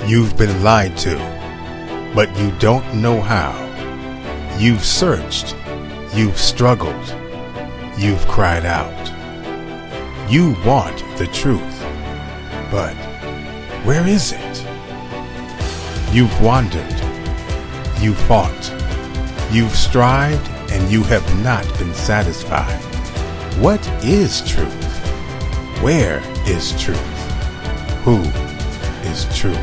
You've been lied to, but you don't know how. You've searched, you've struggled, you've cried out. You want the truth, but where is it? You've wandered, you fought, you've strived, and you have not been satisfied. What is truth? Where is truth? Who is truth?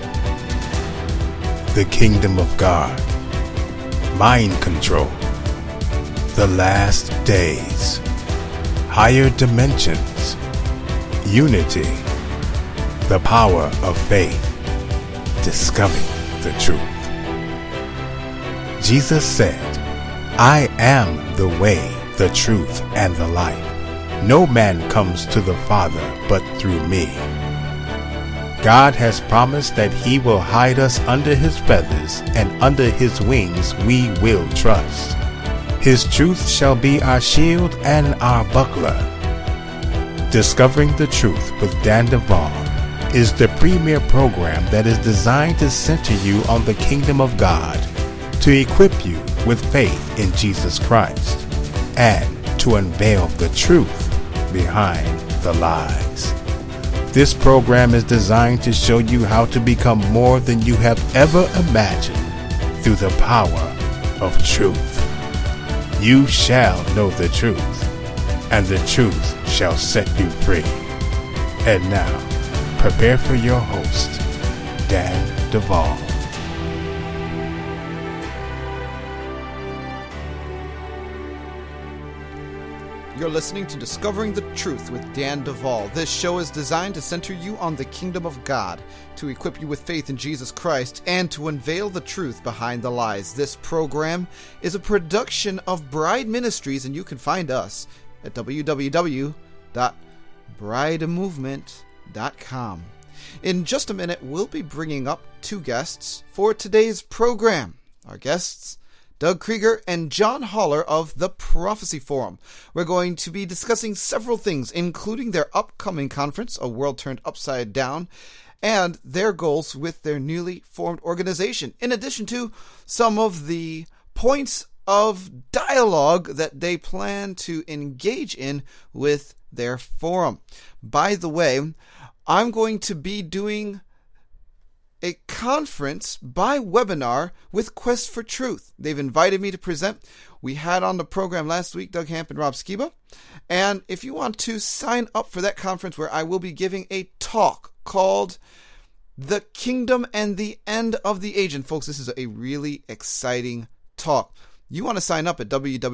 The kingdom of God, mind control, the last days, higher dimensions, unity, the power of faith, discovering the truth. Jesus said, I am the way, the truth, and the life. No man comes to the Father but through me. God has promised that He will hide us under His feathers, and under His wings we will trust. His truth shall be our shield and our buckler. Discovering the Truth with Dan Duvall is the premier program that is designed to center you on the kingdom of God, to equip you with faith in Jesus Christ, and to unveil the truth behind the lies. This program is designed to show you how to become more than you have ever imagined through the power of truth. You shall know the truth, and the truth shall set you free. And now, prepare for your host, Dan Duvall. You're listening to Discovering the Truth with Dan Duvall. This show is designed to center you on the kingdom of God, to equip you with faith in Jesus Christ, and to unveil the truth behind the lies. This program is a production of Bride Ministries, and you can find us at www.bridemovement.com. In just a minute, we'll be bringing up two guests for today's program. Our guests, Doug Krieger and John Haller of the Prophecy Forum. We're going to be discussing several things, including their upcoming conference, A World Turned Upside Down, and their goals with their newly formed organization, in addition to some of the points of dialogue that they plan to engage in with their forum. By the way, I'm going to be doing a conference by webinar with Quest for Truth. They've invited me to present. We had on the program last week Doug Hamp and Rob Skiba. And if you want to sign up for that conference, where I will be giving a talk called The Kingdom and the End of the Age. And folks, this is a really exciting talk. You want to sign up at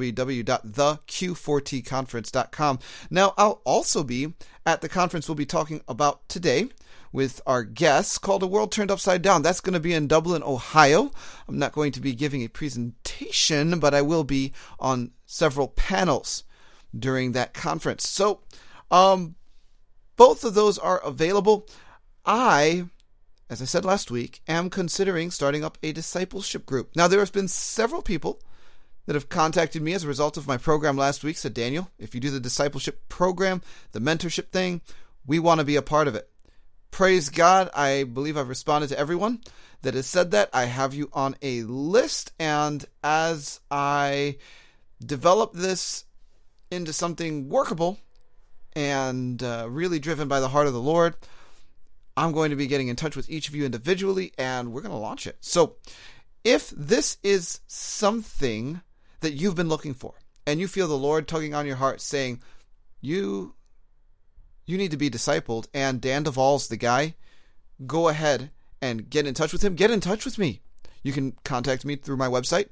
www.theq4tconference.com. Now, I'll also be at the conference we'll be talking about today with our guests, called A World Turned Upside Down. That's going to be in Dublin, Ohio. I'm not going to be giving a presentation, but I will be on several panels during that conference. So, both of those are available. I, as I said last week, am considering starting up a discipleship group. Now, there have been several people that have contacted me as a result of my program last week, said, Daniel, if you do the discipleship program, the mentorship thing, we want to be a part of it. Praise God, I believe I've responded to everyone that has said that. I have you on a list, and as I develop this into something workable and really driven by the heart of the Lord, I'm going to be getting in touch with each of you individually, and we're going to launch it. So if this is something that you've been looking for, and you feel the Lord tugging on your heart saying, you need to be discipled, and Dan Duvall's the guy, go ahead and get in touch with him. Get in touch with me. You can contact me through my website,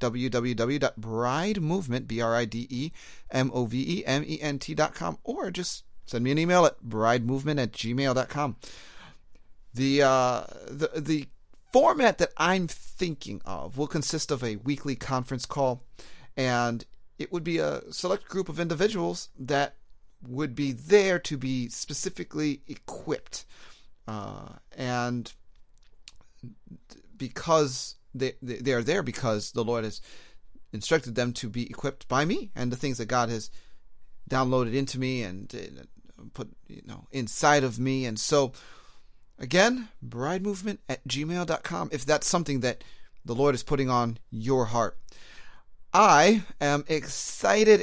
www.bridemovement.com, or just send me an email at bridemovement@gmail.com. The format that I'm thinking of will consist of a weekly conference call, and it would be a select group of individuals that would be there to be specifically equipped. And because they are there because the Lord has instructed them to be equipped by me and the things that God has downloaded into me and put inside of me. And so Again, bridemovement@gmail.com if that's something that the Lord is putting on your heart. I am excited.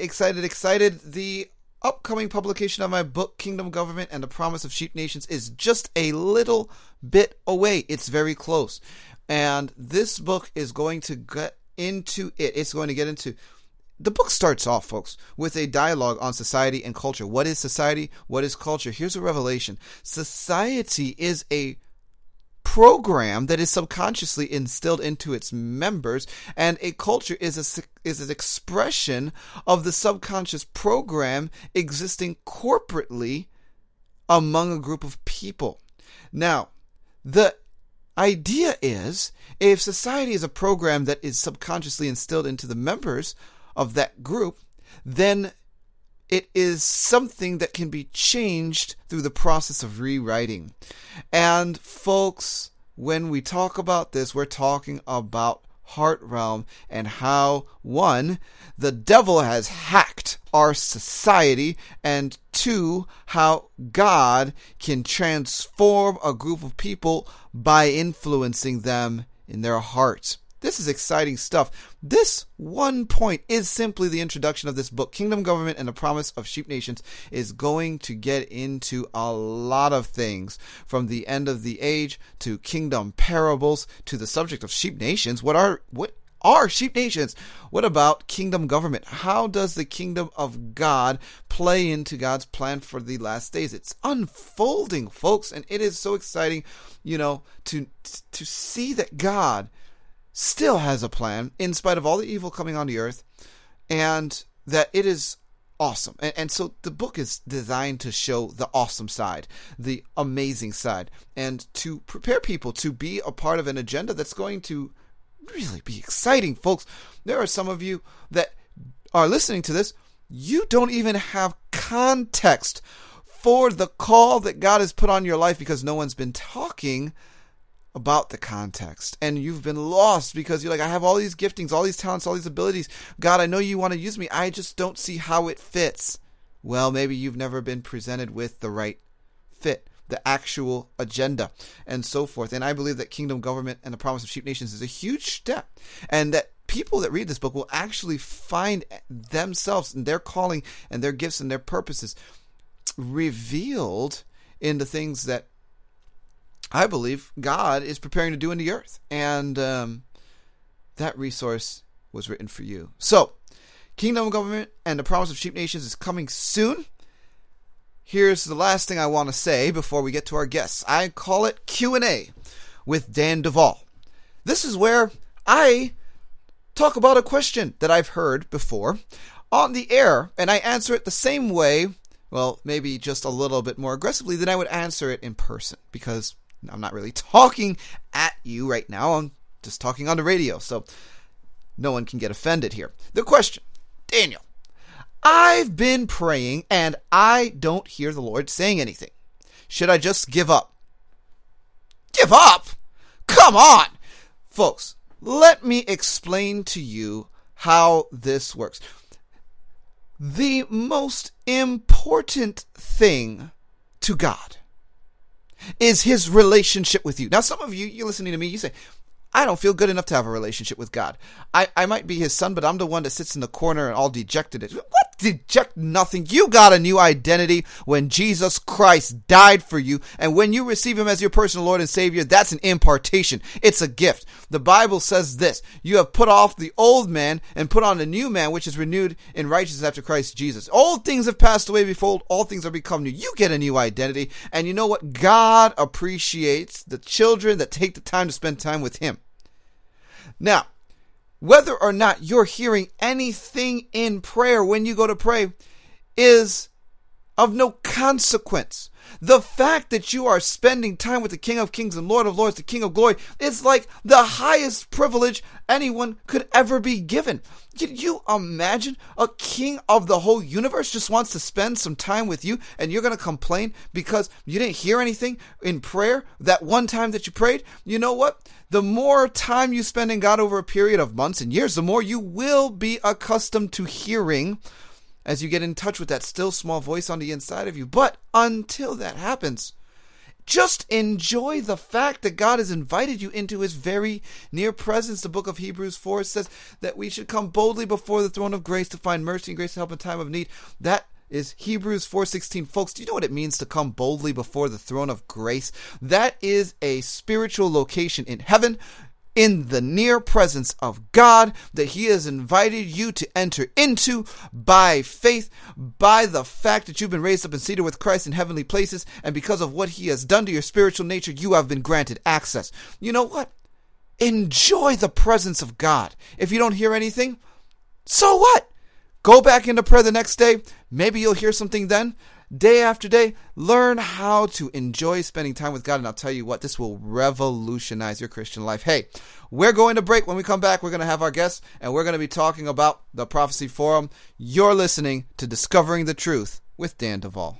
The upcoming publication of my book, Kingdom Government and the Promise of Sheep Nations, is just a little bit away. It's very close. And this book is going to get into it. It's going to get into... The book starts off, folks, with a dialogue on society and culture. What is society? What is culture? Here's a revelation. Society is a program that is subconsciously instilled into its members, and a culture is an expression of the subconscious program existing corporately among a group of people. Now, the idea is, if society is a program that is subconsciously instilled into the members of that group, then it is something that can be changed through the process of rewriting. And folks, when we talk about this, we're talking about heart realm and how, one, the devil has hacked our society, and two, how God can transform a group of people by influencing them in their hearts. This is exciting stuff. This one point is simply the introduction of this book. Kingdom Government and the Promise of Sheep Nations is going to get into a lot of things, from the end of the age to kingdom parables to the subject of sheep nations. What are sheep nations? What about kingdom government? How does the kingdom of God play into God's plan for the last days? It's unfolding, folks, and it is so exciting, to see that God still has a plan in spite of all the evil coming on the earth, and that it is awesome. And so the book is designed to show the awesome side, the amazing side, and to prepare people to be a part of an agenda that's going to really be exciting, folks. There are some of you that are listening to this, you don't even have context for the call that God has put on your life because no one's been talking about the context, and you've been lost because you're like, I have all these giftings, all these talents, all these abilities. God, I know you want to use me. I just don't see how it fits. Well, maybe you've never been presented with the right fit, the actual agenda, and so forth. And I believe that Kingdom Government and the Promise of Sheep Nations is a huge step, and that people that read this book will actually find themselves and their calling and their gifts and their purposes revealed in the things that I believe God is preparing to do in the earth. And that resource was written for you. So, Kingdom Government and the Promise of Sheep Nations is coming soon. Here's the last thing I want to say before we get to our guests. I call it Q&A with Dan Duvall. This is where I talk about a question that I've heard before on the air, and I answer it the same way, well, maybe just a little bit more aggressively than I would answer it in person, because I'm not really talking at you right now. I'm just talking on the radio, so no one can get offended here. The question: Daniel, I've been praying and I don't hear the Lord saying anything. Should I just give up? Give up? Come on! Folks, let me explain to you how this works. The most important thing to God is his relationship with you. Now, some of you, you're listening to me, you say, I don't feel good enough to have a relationship with God. I might be his son, but I'm the one that sits in the corner and all dejected. What? Deject nothing. You got a new identity when Jesus Christ died for you. And when you receive him as your personal Lord and Savior, that's an impartation. It's a gift. The Bible says this: you have put off the old man and put on the new man, which is renewed in righteousness after Christ Jesus. Old things have passed away. Behold, all things are become new. You get a new identity. And you know what? God appreciates the children that take the time to spend time with him. Now, whether or not you're hearing anything in prayer when you go to pray is of no consequence. The fact that you are spending time with the King of Kings and Lord of Lords, the King of Glory, is like the highest privilege anyone could ever be given. Can you imagine a king of the whole universe just wants to spend some time with you, and you're going to complain because you didn't hear anything in prayer that one time that you prayed? You know what? The more time you spend in God over a period of months and years, the more you will be accustomed to hearing as you get in touch with that still small voice on the inside of you. But until that happens, Just enjoy the fact that God has invited you into his very near presence. The book of Hebrews 4 says that we should come boldly before the throne of grace to find mercy and grace to help in time of need. That is Hebrews 4:16. Folks, do you know what it means to come boldly before the throne of grace? That is a spiritual location in heaven, in the near presence of God, that he has invited you to enter into by faith, by the fact that you've been raised up and seated with Christ in heavenly places, and because of what he has done to your spiritual nature, you have been granted access. You know what? Enjoy the presence of God. If you don't hear anything, so what? Go back into prayer the next day. Maybe you'll hear something then. Day after day, learn how to enjoy spending time with God, and I'll tell you what, this will revolutionize your Christian life. Hey, we're going to break. When we come back, we're going to have our guests, and we're going to be talking about the Prophecy Forum. You're listening to Discovering the Truth with Dan Duvall.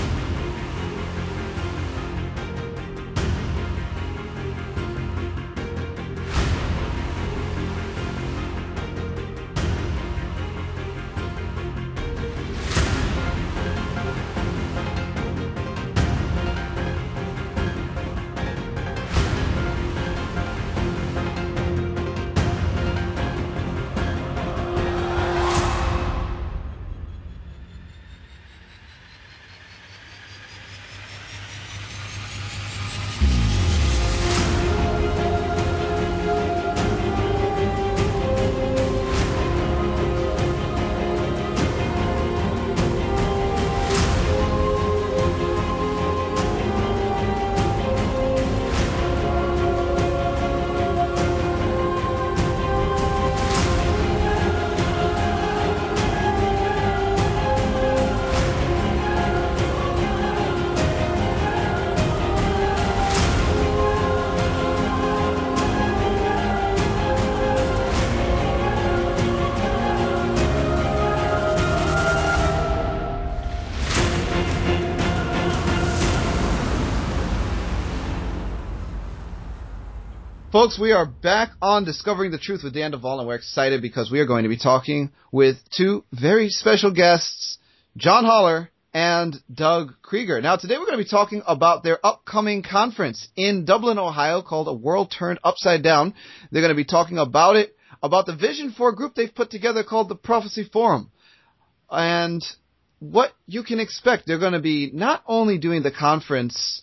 Folks, we are back on Discovering the Truth with Dan Duvall, and we're excited because we are going to be talking with two very special guests, John Haller and Doug Krieger. Now, today we're going to be talking about their upcoming conference in Dublin, Ohio, called A World Turned Upside Down. They're going to be talking about it, about the vision for a group they've put together called the Prophecy Forum, and what you can expect. They're going to be not only doing the conference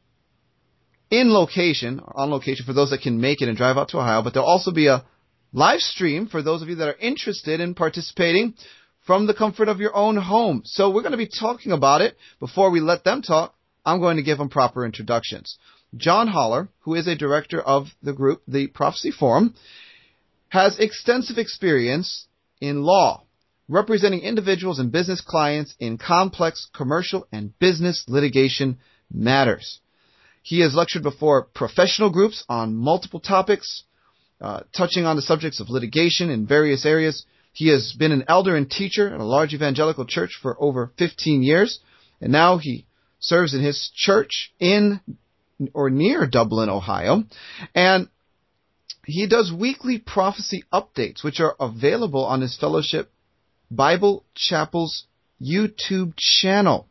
in location, or on location for those that can make it and drive out to Ohio, but there'll also be a live stream for those of you that are interested in participating from the comfort of your own home. So we're going to be talking about it. Before we let them talk, I'm going to give them proper introductions. John Haller, who is a director of the group, the Prophecy Forum, has extensive experience in law, representing individuals and business clients in complex commercial and business litigation matters. He has lectured before professional groups on multiple topics, touching on the subjects of litigation in various areas. He has been an elder and teacher at a large evangelical church for over 15 years, and now he serves in his church in or near Dublin, Ohio. And he does weekly prophecy updates, which are available on his fellowship Bible Chapel's YouTube channel.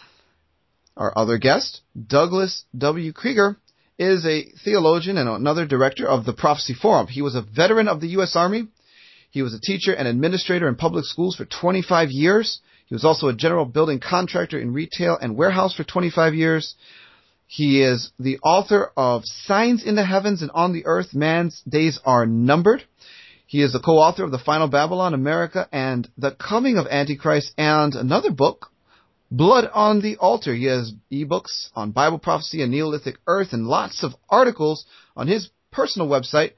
Our other guest, Douglas W. Krieger, is a theologian and another director of the Prophecy Forum. He was a veteran of the U.S. Army. He was a teacher and administrator in public schools for 25 years. He was also a general building contractor in retail and warehouse for 25 years. He is the author of Signs in the Heavens and on the Earth, Man's Days Are Numbered. He is the co-author of The Final Babylon, America, and The Coming of Antichrist, and another book, Blood on the Altar. He has ebooks on Bible prophecy and Neolithic Earth and lots of articles on his personal website,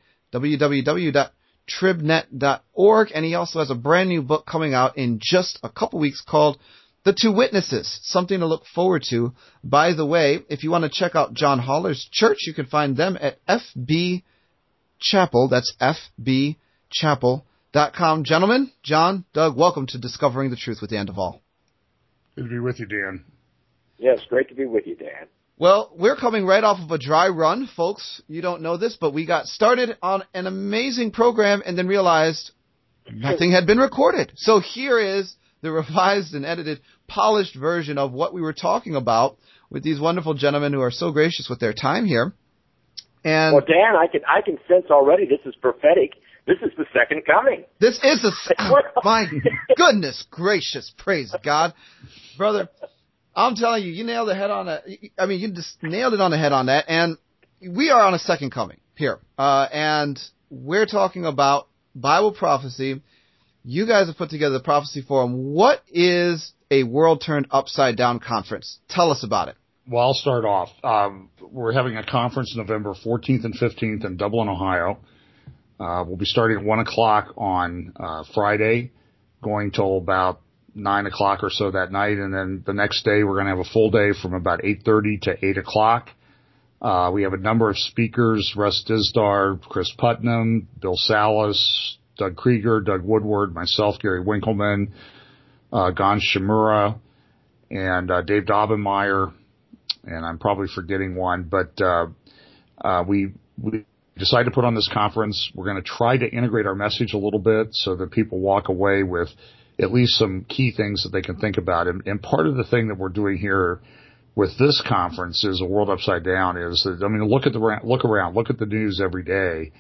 www.tribnet.org. And he also has a brand new book coming out in just a couple weeks called The Two Witnesses, something to look forward to. By the way, if you want to check out John Haller's church, you can find them at FB Chapel. That's fbchapel.com. Gentlemen, John, Doug, welcome to Discovering the Truth with Dan Duvall. Good to be with you, Dan. Yes, great to be with you, Dan. Well, we're coming right off of a dry run, folks. You don't know this, but we got started on an amazing program and then realized nothing had been recorded. So here is the revised and edited, polished version of what we were talking about with these wonderful gentlemen who are so gracious with their time here. And well, Dan, I can sense already this is prophetic. This is the second coming. This is my goodness gracious, praise God, brother. I'm telling you, you nailed the head on that. I mean, you just nailed it on the head on that. And we are on a second coming here, and we're talking about Bible prophecy. You guys have put together the Prophecy Forum. What is a World Turned Upside Down conference? Tell us about it. Well, I'll start off. We're having a conference November 14th and 15th in Dublin, Ohio. We'll be starting at 1 o'clock on Friday, going till about 9 o'clock or so that night. And then the next day, we're going to have a full day from about 8:30 to 8 o'clock. We have a number of speakers: Russ Dizdar, Chris Putnam, Bill Salas, Doug Krieger, Doug Woodward, myself, Gary Winkleman, Gon Shimura, and Dave Daubenmire. And I'm probably forgetting one, but we decided to put on this conference. We're going to try to integrate our message a little bit so that people walk away with at least some key things that they can think about. And part of the thing that we're doing here with this conference is A World Upside Down is that, I mean, look around, look at the news every day.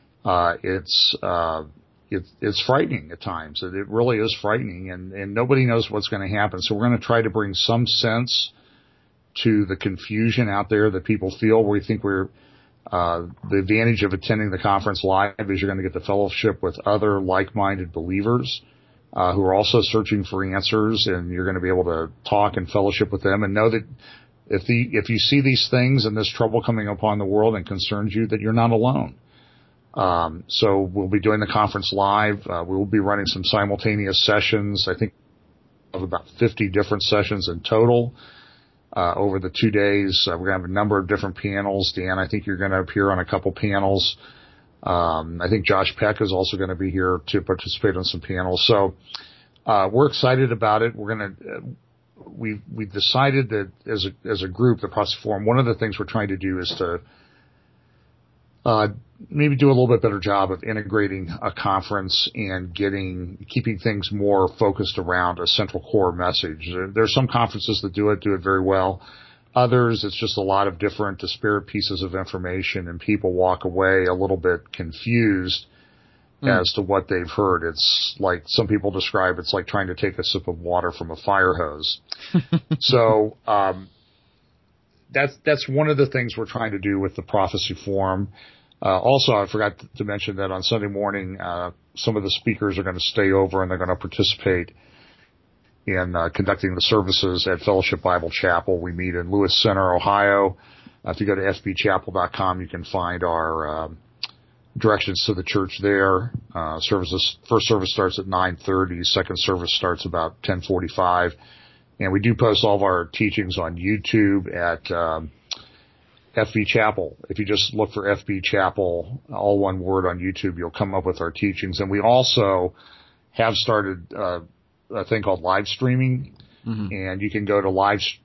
It's frightening at times. It really is frightening, and nobody knows what's going to happen. So we're going to try to bring some sense to the confusion out there that people feel. We think the advantage of attending the conference live is you're going to get the fellowship with other like-minded believers who are also searching for answers, and you're going to be able to talk and fellowship with them and know that if you see these things and this trouble coming upon the world and concerns you, that you're not alone. So we'll be doing the conference live. We will be running some simultaneous sessions. I think of about 50 different sessions in total. Over the 2 days, we're going to have a number of different panels. Dan, I think you're going to appear on a couple panels. I think Josh Peck is also going to be here to participate on some panels. So, we're excited about it. We've decided that as a group, the Prophecy Forum, one of the things we're trying to do is to maybe do a little bit better job of integrating a conference and keeping things more focused around a central core message. There's some conferences that do it very well. Others, it's just a lot of different disparate pieces of information, and people walk away a little bit confused as to what they've heard. It's like some people describe it's like trying to take a sip of water from a fire hose. So that's one of the things we're trying to do with the Prophecy Forum. Also, I forgot to mention that on Sunday morning, some of the speakers are going to stay over and they're going to participate in conducting the services at Fellowship Bible Chapel. We meet in Lewis Center, Ohio. If you go to fbchapel.com, you can find our directions to the church there. First service starts at 9:30. Second service starts about 10:45. And we do post all of our teachings on YouTube at FB Chapel. If you just look for FB Chapel, all one word on YouTube, you'll come up with our teachings. And we also have started a thing called live streaming. Mm-hmm. And you can go to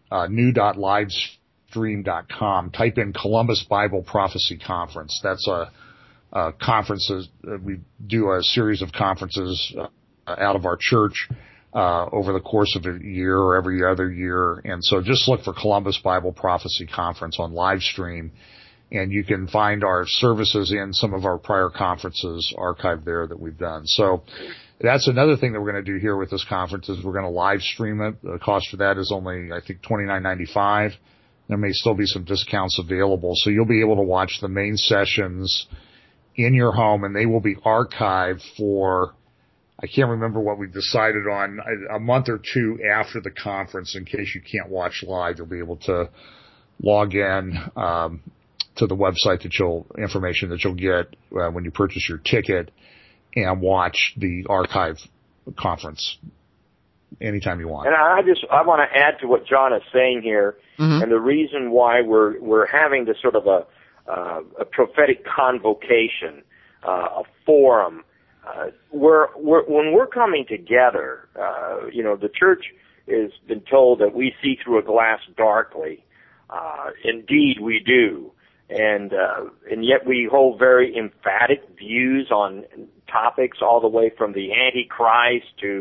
new.livestream.com. Type in Columbus Bible Prophecy Conference. That's a conference. We do a series of conferences out of our church over the course of a year or every other year. And so just look for Columbus Bible Prophecy Conference on live stream, and you can find our services in some of our prior conferences archived there that we've done. So that's another thing that we're going to do here with this conference is we're going to live stream it. The cost for that is only, I think, $29.95. There may still be some discounts available. So you'll be able to watch the main sessions in your home, and they will be archived for, I can't remember what we decided on, a month or two after the conference. In case you can't watch live, you'll be able to log in to the website information that you'll get when you purchase your ticket and watch the archive conference anytime you want. And I want to add to what John is saying here, mm-hmm. and the reason why we're having this sort of a prophetic convocation, a forum. When we're coming together, the church has been told that we see through a glass darkly. Indeed, we do, and yet we hold very emphatic views on topics all the way from the Antichrist to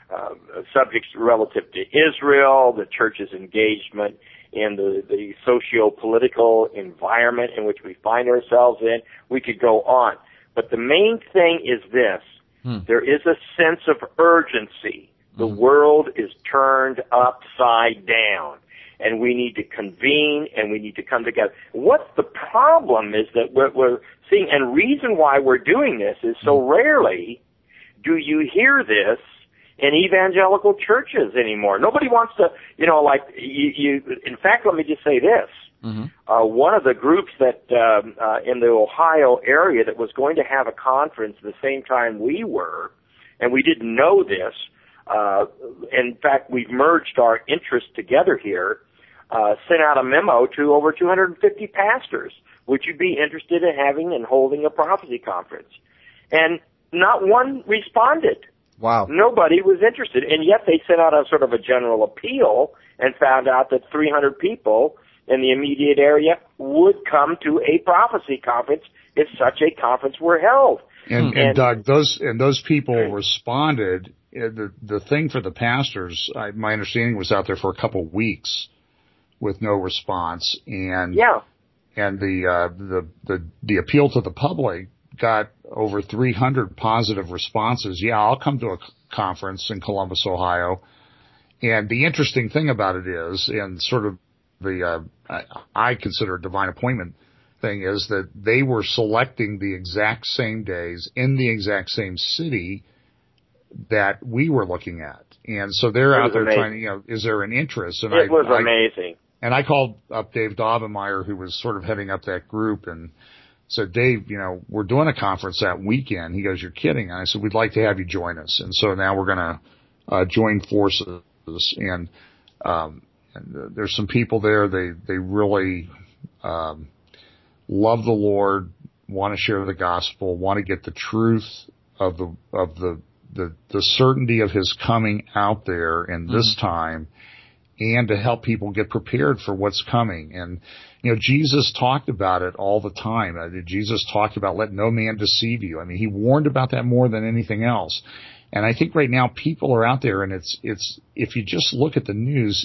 subjects relative to Israel, the church's engagement in the socio-political environment in which we find ourselves in. We could go on. But the main thing is this. There is a sense of urgency. The world is turned upside down, and we need to convene, and we need to come together. What the problem is that we're seeing, and reason why we're doing this is so rarely do you hear this in evangelical churches anymore. Nobody wants to, in fact, let me just say this. One of the groups that in the Ohio area that was going to have a conference the same time we were, and we didn't know this, in fact, we've merged our interests together here, sent out a memo to over 250 pastors. Would you be interested in having and holding a prophecy conference? And not one responded. Wow. Nobody was interested, and yet they sent out a sort of a general appeal and found out that 300 people in the immediate area would come to a prophecy conference if such a conference were held. And Doug, those people responded. The thing for the pastors, my understanding, was out there for a couple of weeks with no response, and the appeal to the public got over 300 positive responses. Yeah, I'll come to a conference in Columbus, Ohio. And the interesting thing about it is, and sort of I consider a divine appointment thing, is that they were selecting the exact same days in the exact same city that we were looking at. And so they're out there trying to, is there an interest? And it was amazing. And I called up Dave Daubenmeier, who was sort of heading up that group, and said, Dave, we're doing a conference that weekend. He goes, you're kidding. And I said, we'd like to have you join us. And so now we're going to join forces. And there's some people there. They really love the Lord, want to share the gospel, want to get the truth of the certainty of His coming out there in this time, and to help people get prepared for what's coming. And Jesus talked about it all the time. Jesus talked about let no man deceive you. I mean, He warned about that more than anything else. And I think right now people are out there, and it's if you just look at the news,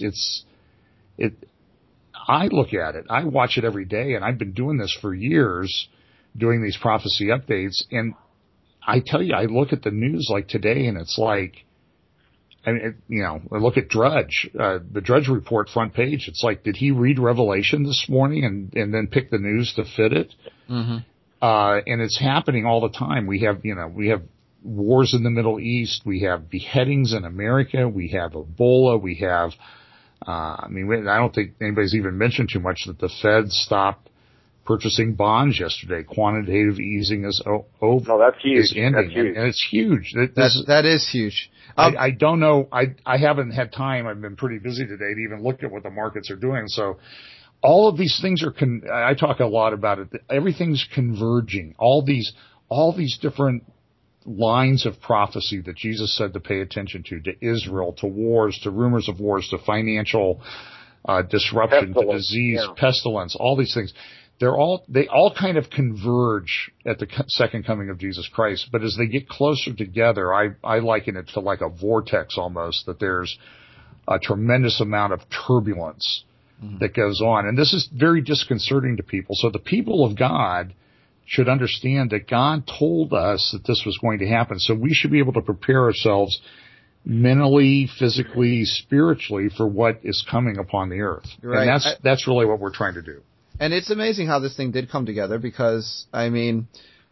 I look at it, I watch it every day, and I've been doing this for years, doing these prophecy updates, and I tell you, I look at the news like today, and it's like, I look at Drudge, the Drudge Report front page. It's like, did he read Revelation this morning and then pick the news to fit it? And it's happening all the time. We have wars in the Middle East. We have beheadings in America. We have Ebola. We have, I don't think anybody's even mentioned too much that the Fed stopped purchasing bonds yesterday. Quantitative easing is over. No, that's huge. Is ending. That's huge. And it's huge. That is huge. I don't know. I haven't had time. I've been pretty busy today to even look at what the markets are doing. So all of these things are, I talk a lot about it. Everything's converging. All these different lines of prophecy that Jesus said to pay attention to Israel, to wars, to rumors of wars, to financial disruption, to disease, pestilence, all these things. They all kind of converge at the second coming of Jesus Christ. But as they get closer together, I liken it to like a vortex almost, that there's a tremendous amount of turbulence that goes on. And this is very disconcerting to people. So the people of God should understand that God told us that this was going to happen. So we should be able to prepare ourselves mentally, physically, spiritually for what is coming upon the earth. Right. And that's really what we're trying to do. And it's amazing how this thing did come together because, the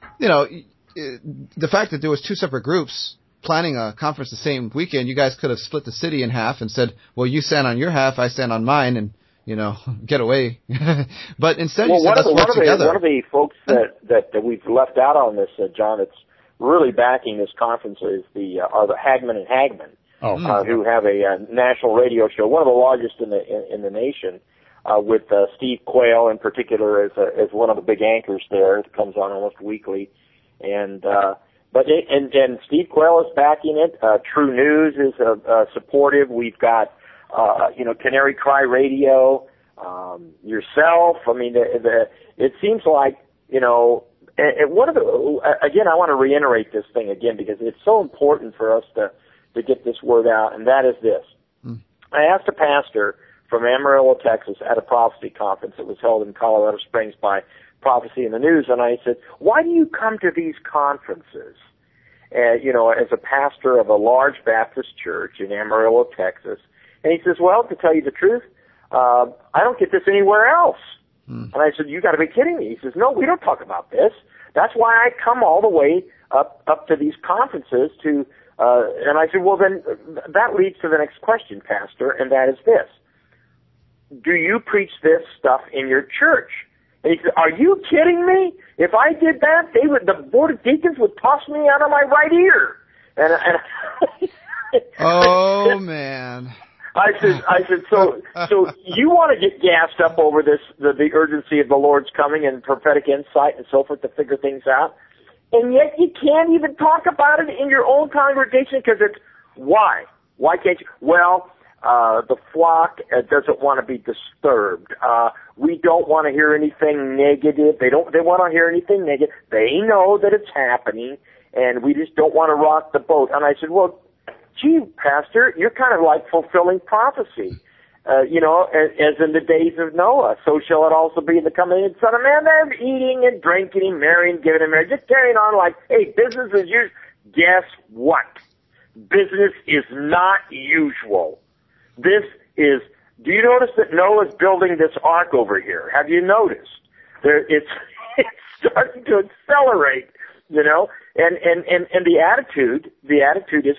fact that there was two separate groups planning a conference the same weekend, you guys could have split the city in half and said, well, you stand on your half, I stand on mine, and, get away. But instead you said, let's work together. One of the folks that we've left out on this, John, that's really backing this conference are the Hagman and Hagman, who have a national radio show, one of the largest in the nation. With Steve Quayle in particular as one of the big anchors there. It comes on almost weekly, and Steve Quayle is backing it. True News is supportive. We've got Canary Cry Radio, yourself. I mean, it seems like one of the again. I want to reiterate this thing again because it's so important for us to to get this word out, and that is this. I asked a pastor from Amarillo, Texas, at a prophecy conference that was held in Colorado Springs by Prophecy in the News, and I said, why do you come to these conferences? As a pastor of a large Baptist church in Amarillo, Texas. And he says, well, to tell you the truth, I don't get this anywhere else. And I said, you got to be kidding me. He says, no, we don't talk about this. That's why I come all the way up to these conferences to, and I said, well, then that leads to the next question, Pastor, and that is this. Do you preach this stuff in your church? And he said, are you kidding me? If I did that, the board of deacons would toss me out of my right ear. And oh man. I said, so you want to get gassed up over this, the urgency of the Lord's coming and prophetic insight and so forth to figure things out, and yet you can't even talk about it in your own congregation because it's why? Why can't you? Well, the flock doesn't want to be disturbed. We don't want to hear anything negative. They want to hear anything negative. They know that it's happening, and we just don't want to rock the boat. And I said, well, gee, Pastor, you're kind of like fulfilling prophecy. As in the days of Noah, so shall it also be in the coming of the Son of Man. They're eating and drinking and marrying, giving and marrying, just carrying on like, hey, business is usual. Guess what? Business is not usual. This is, do you notice that Noah's building this ark over here? Have you noticed? It's starting to accelerate, and the attitude is,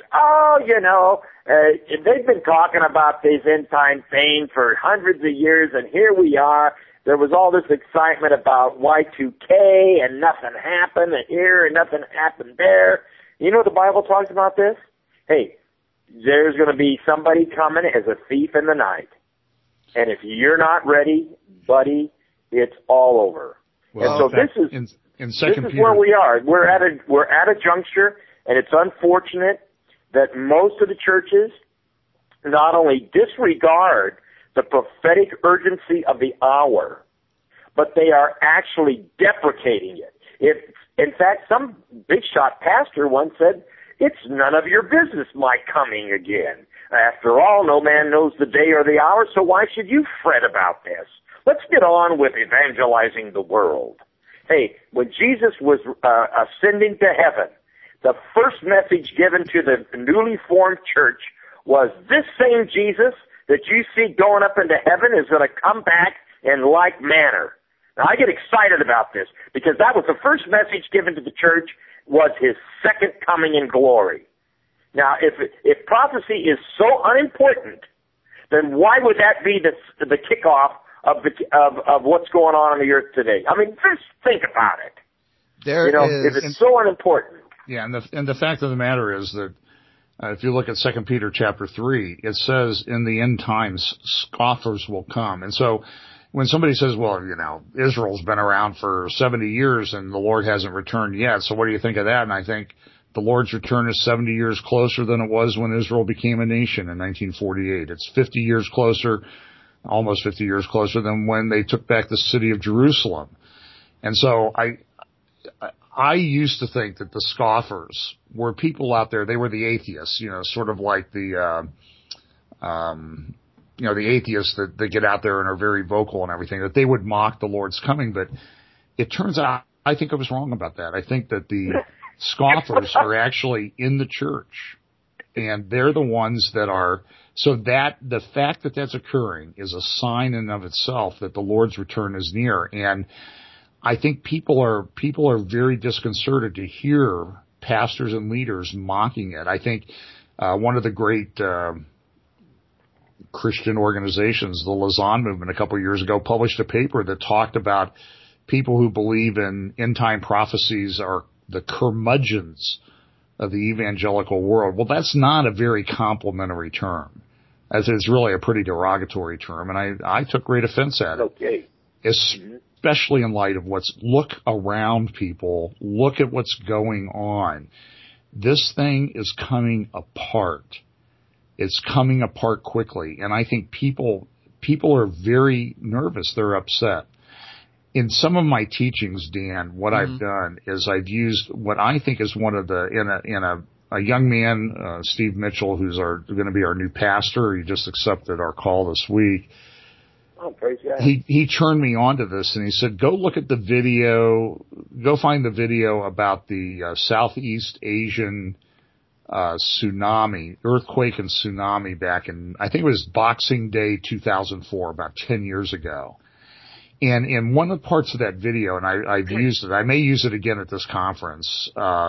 they've been talking about this end time thing for hundreds of years, and here we are. There was all this excitement about Y2K, and nothing happened here, and nothing happened there. You know the Bible talks about this? Hey, there's going to be somebody coming as a thief in the night. And if you're not ready, buddy, it's all over. Well, and so this is where we are. We're at a juncture, and it's unfortunate that most of the churches not only disregard the prophetic urgency of the hour, but they are actually deprecating it. In fact, some big shot pastor once said, it's none of your business my coming again. After all, no man knows the day or the hour, so why should you fret about this? Let's get on with evangelizing the world. Hey, when Jesus was ascending to heaven, the first message given to the newly formed church was, this same Jesus that you see going up into heaven is going to come back in like manner. Now, I get excited about this because that was the first message given to the church, was his second coming in glory. Now, if prophecy is so unimportant, then why would that be the kickoff of what's going on the earth today? I mean, just think about it. If it's so unimportant. Yeah, and the fact of the matter is that if you look at 2 Peter chapter 3, it says in the end times scoffers will come. And so when somebody says, well, Israel's been around for 70 years and the Lord hasn't returned yet, so what do you think of that? And I think the Lord's return is 70 years closer than it was when Israel became a nation in 1948. It's 50 years closer, almost 50 years closer than when they took back the city of Jerusalem. And so I used to think that the scoffers were people out there. They were the atheists, sort of like the atheists that get out there and are very vocal and everything, that they would mock the Lord's coming. But it turns out, I think I was wrong about that. I think that the scoffers are actually in the church, and they're the ones that are, so that the fact that that's occurring is a sign in and of itself that the Lord's return is near. And I think people are very disconcerted to hear pastors and leaders mocking it. I think one of the great Christian organizations, the Lausanne Movement, a couple of years ago, published a paper that talked about people who believe in end-time prophecies are the curmudgeons of the evangelical world. Well, that's not a very complimentary term, as it's really a pretty derogatory term, and I took great offense at it. Okay. Especially in light of look around, people, look at what's going on. This thing is coming apart. It's coming apart quickly, and I think people are very nervous. They're upset. In some of my teachings, Dan, what I've done is I've used what I think is one of the, in a young man, Steve Mitchell, who's going to be our new pastor. He just accepted our call this week. Oh, praise God. He turned me on to this, and he said, go look at the video, go find the video about the Southeast Asian tsunami, earthquake and tsunami back in, I think it was Boxing Day 2004, about 10 years ago. And in one of the parts of that video, and I've used it, I may use it again at this conference,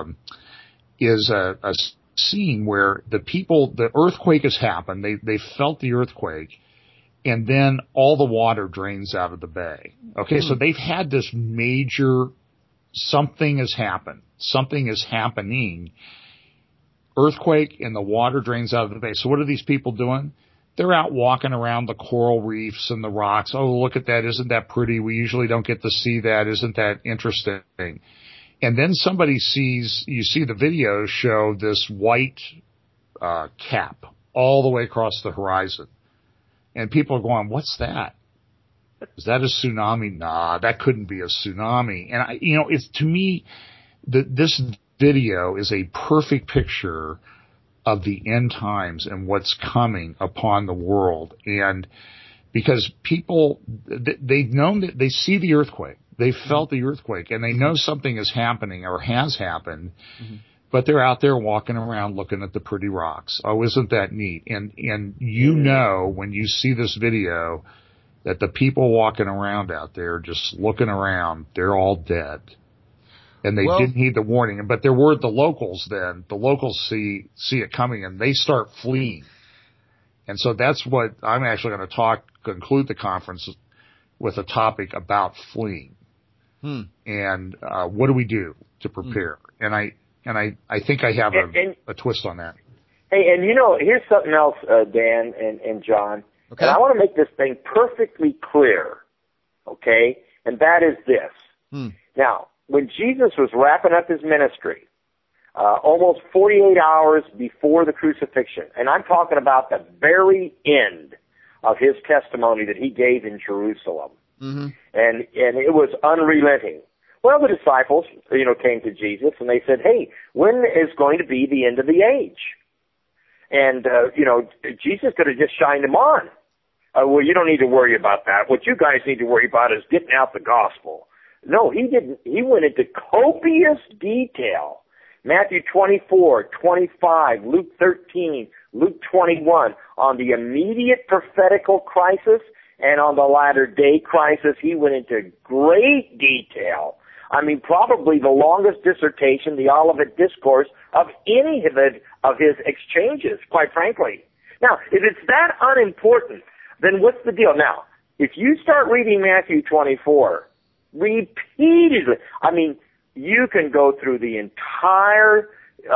is a scene where the earthquake has happened, they felt the earthquake, and then all the water drains out of the bay. Okay, so they've had this major, something has happened, something is happening, earthquake, and the water drains out of the bay. So what are these people doing? They're out walking around the coral reefs and the rocks. Oh, look at that. Isn't that pretty? We usually don't get to see that. Isn't that interesting? And then you see the video show this white cap all the way across the horizon. And people are going, what's that? Is that a tsunami? Nah, that couldn't be a tsunami. And it's, to me, this video is a perfect picture of the end times and what's coming upon the world. And because people, they've known that they see the earthquake, they felt the earthquake, and they know something is happening or has happened, but they're out there walking around looking at the pretty rocks. Oh, isn't that neat? And when you see this video, that the people walking around out there just looking around, they're all dead. And they didn't heed the warning. But there were the locals then. The locals see it coming, and they start fleeing. And so that's what I'm actually going to conclude the conference with a topic about fleeing. And what do we do to prepare? And I think I have a twist on that. Hey, and here's something else, Dan and John. Okay. And I want to make this thing perfectly clear, okay? And that is this. Now, when Jesus was wrapping up his ministry, almost 48 hours before the crucifixion, and I'm talking about the very end of his testimony that he gave in Jerusalem, and it was unrelenting. Well, the disciples, came to Jesus and they said, hey, when is going to be the end of the age? And, Jesus could have just shined them on. Well, you don't need to worry about that. What you guys need to worry about is getting out the gospel. No, he didn't. He went into copious detail. Matthew 24, 25, Luke 13, Luke 21, on the immediate prophetical crisis and on the latter day crisis. He went into great detail. I mean, probably the longest dissertation, the Olivet Discourse, of any of his exchanges, quite frankly. Now, if it's that unimportant, then what's the deal? Now, if you start reading Matthew 24, repeatedly, I mean, you can go through the entire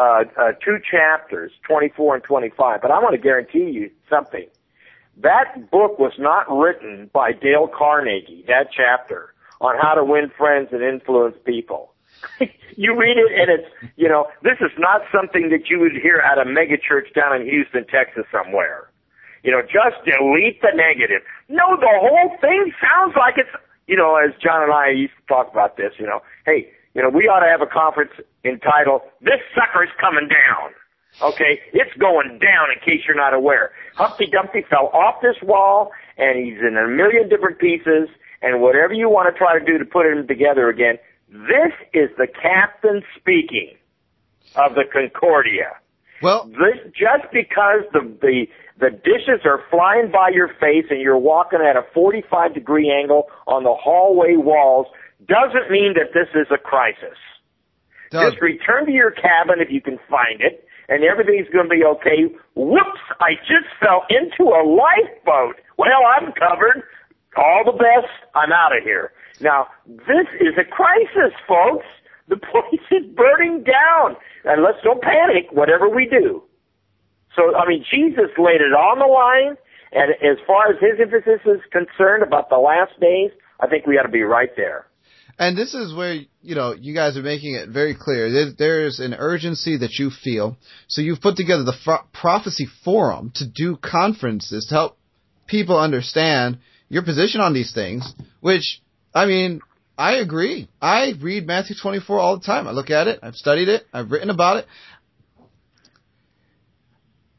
2 chapters, 24 and 25, but I want to guarantee you something. That book was not written by Dale Carnegie, that chapter, on how to win friends and influence people. You read it and it's, this is not something that you would hear at a megachurch down in Houston, Texas somewhere. Just delete the negative. No, the whole thing sounds like it's, as John and I used to talk about this, hey, we ought to have a conference entitled, This Sucker's Coming Down. Okay, it's going down in case you're not aware. Humpty Dumpty fell off this wall, and he's in a million different pieces, and whatever you want to try to do to put him together again, this is the captain speaking of the Concordia. Well, just because the dishes are flying by your face and you're walking at a 45-degree angle on the hallway walls doesn't mean that this is a crisis. Just return to your cabin if you can find it, and everything's going to be okay. Whoops, I just fell into a lifeboat. Well, I'm covered. All the best. I'm out of here. Now, this is a crisis, folks. The place is burning down. And let's don't panic, whatever we do. So, I mean, Jesus laid it on the line, and as far as his emphasis is concerned about the last days, I think we ought to be right there. And this is where, you guys are making it very clear. There's an urgency that you feel. So you've put together the Prophecy Forum to do conferences to help people understand your position on these things, which, I mean, I agree. I read Matthew 24 all the time. I look at it. I've studied it. I've written about it.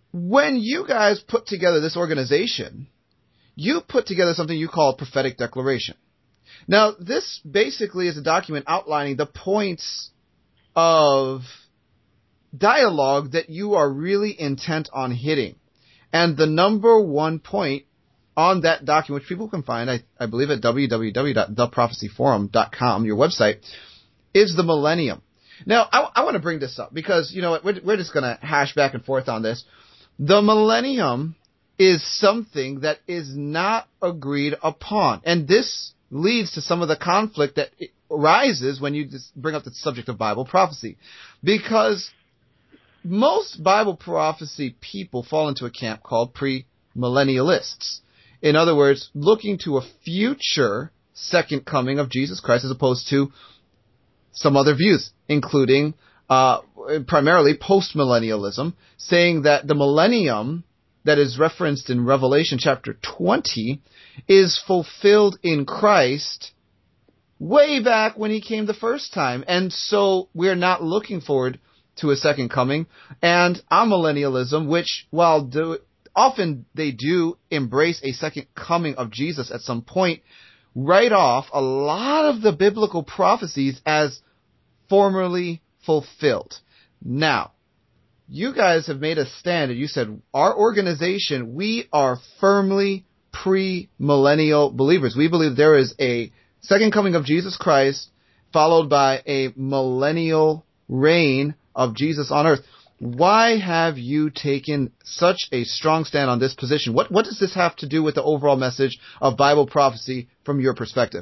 when you guys put together this organization, you put together something you call prophetic declaration. Now, this basically is a document outlining the points of dialogue that you are really intent on hitting. And the number one point on that document, which people can find, I believe, at www.theprophecyforum.com, your website, is the millennium. Now, I want to bring this up because, you know what, we're just going to hash back and forth on this. The millennium is something that is not agreed upon. And this leads to some of the conflict that arises when you just bring up the subject of Bible prophecy. Because most Bible prophecy people fall into a camp called premillennialists. In other words, looking to a future second coming of Jesus Christ as opposed to some other views, including primarily postmillennialism, saying that the millennium that is referenced in Revelation chapter 20 is fulfilled in Christ way back when he came the first time. And so we're not looking forward to a second coming. And amillennialism, which while often they do embrace a second coming of Jesus at some point, write off a lot of the biblical prophecies as formerly fulfilled. Now, you guys have made a stand, and you said, our organization, we are firmly pre-millennial believers. We believe there is a second coming of Jesus Christ, followed by a millennial reign of Jesus on earth. Why have you taken such a strong stand on this position? What does this have to do with the overall message of Bible prophecy from your perspective?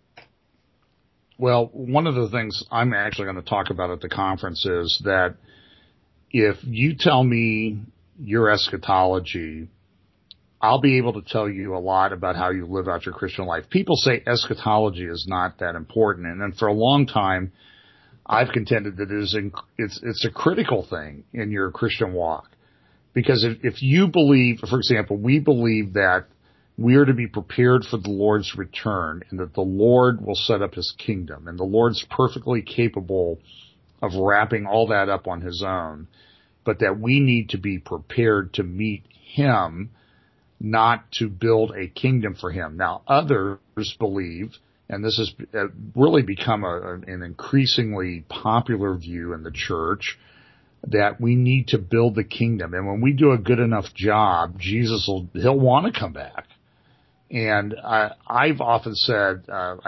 Well, one of the things I'm actually going to talk about at the conference is that if you tell me your eschatology, I'll be able to tell you a lot about how you live out your Christian life. People say eschatology is not that important, and then for a long time, I've contended that it's a critical thing in your Christian walk. Because if you believe, for example, we believe that we are to be prepared for the Lord's return and that the Lord will set up his kingdom, and the Lord's perfectly capable of wrapping all that up on his own, but that we need to be prepared to meet him, not to build a kingdom for him. Now, others believe, and this has really become an increasingly popular view in the church, that we need to build the kingdom. And when we do a good enough job, he'll want to come back. And I've often said,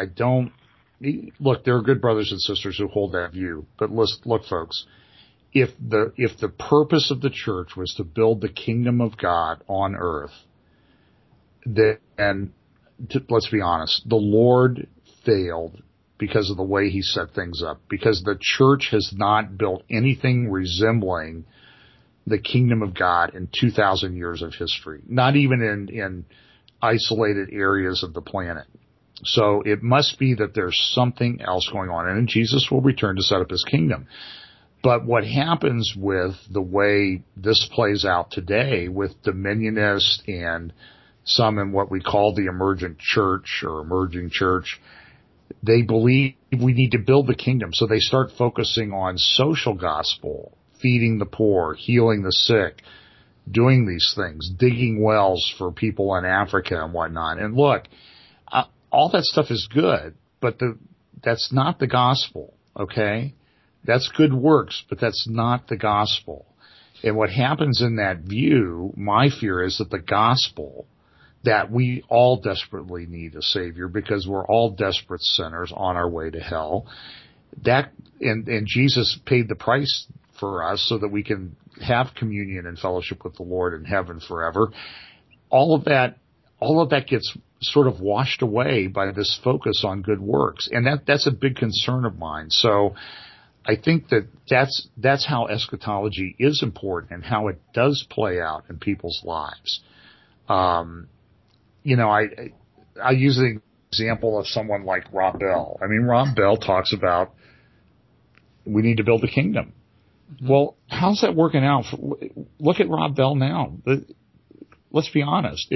look, there are good brothers and sisters who hold that view. But look, folks, if the purpose of the church was to build the kingdom of God on earth, let's be honest, the Lord failed because of the way he set things up, because the church has not built anything resembling the kingdom of God in 2,000 years of history, not even in isolated areas of the planet. So it must be that there's something else going on, and Jesus will return to set up his kingdom. But what happens with the way this plays out today with dominionists and some in what we call the emergent church or emerging church, they believe we need to build the kingdom. So they start focusing on social gospel, feeding the poor, healing the sick, doing these things, digging wells for people in Africa and whatnot. And look, all that stuff is good, but that's not the gospel, okay? That's good works, but that's not the gospel. And what happens in that view, my fear is that the gospel, that we all desperately need a Savior because we're all desperate sinners on our way to hell. And Jesus paid the price for us so that we can have communion and fellowship with the Lord in heaven forever. All of that gets sort of washed away by this focus on good works. And that's a big concern of mine. So I think that's how eschatology is important and how it does play out in people's lives. I use the example of someone like Rob Bell. I mean, Rob Bell talks about we need to build a kingdom. Mm-hmm. Well, how's that working out? Look at Rob Bell now. Let's be honest.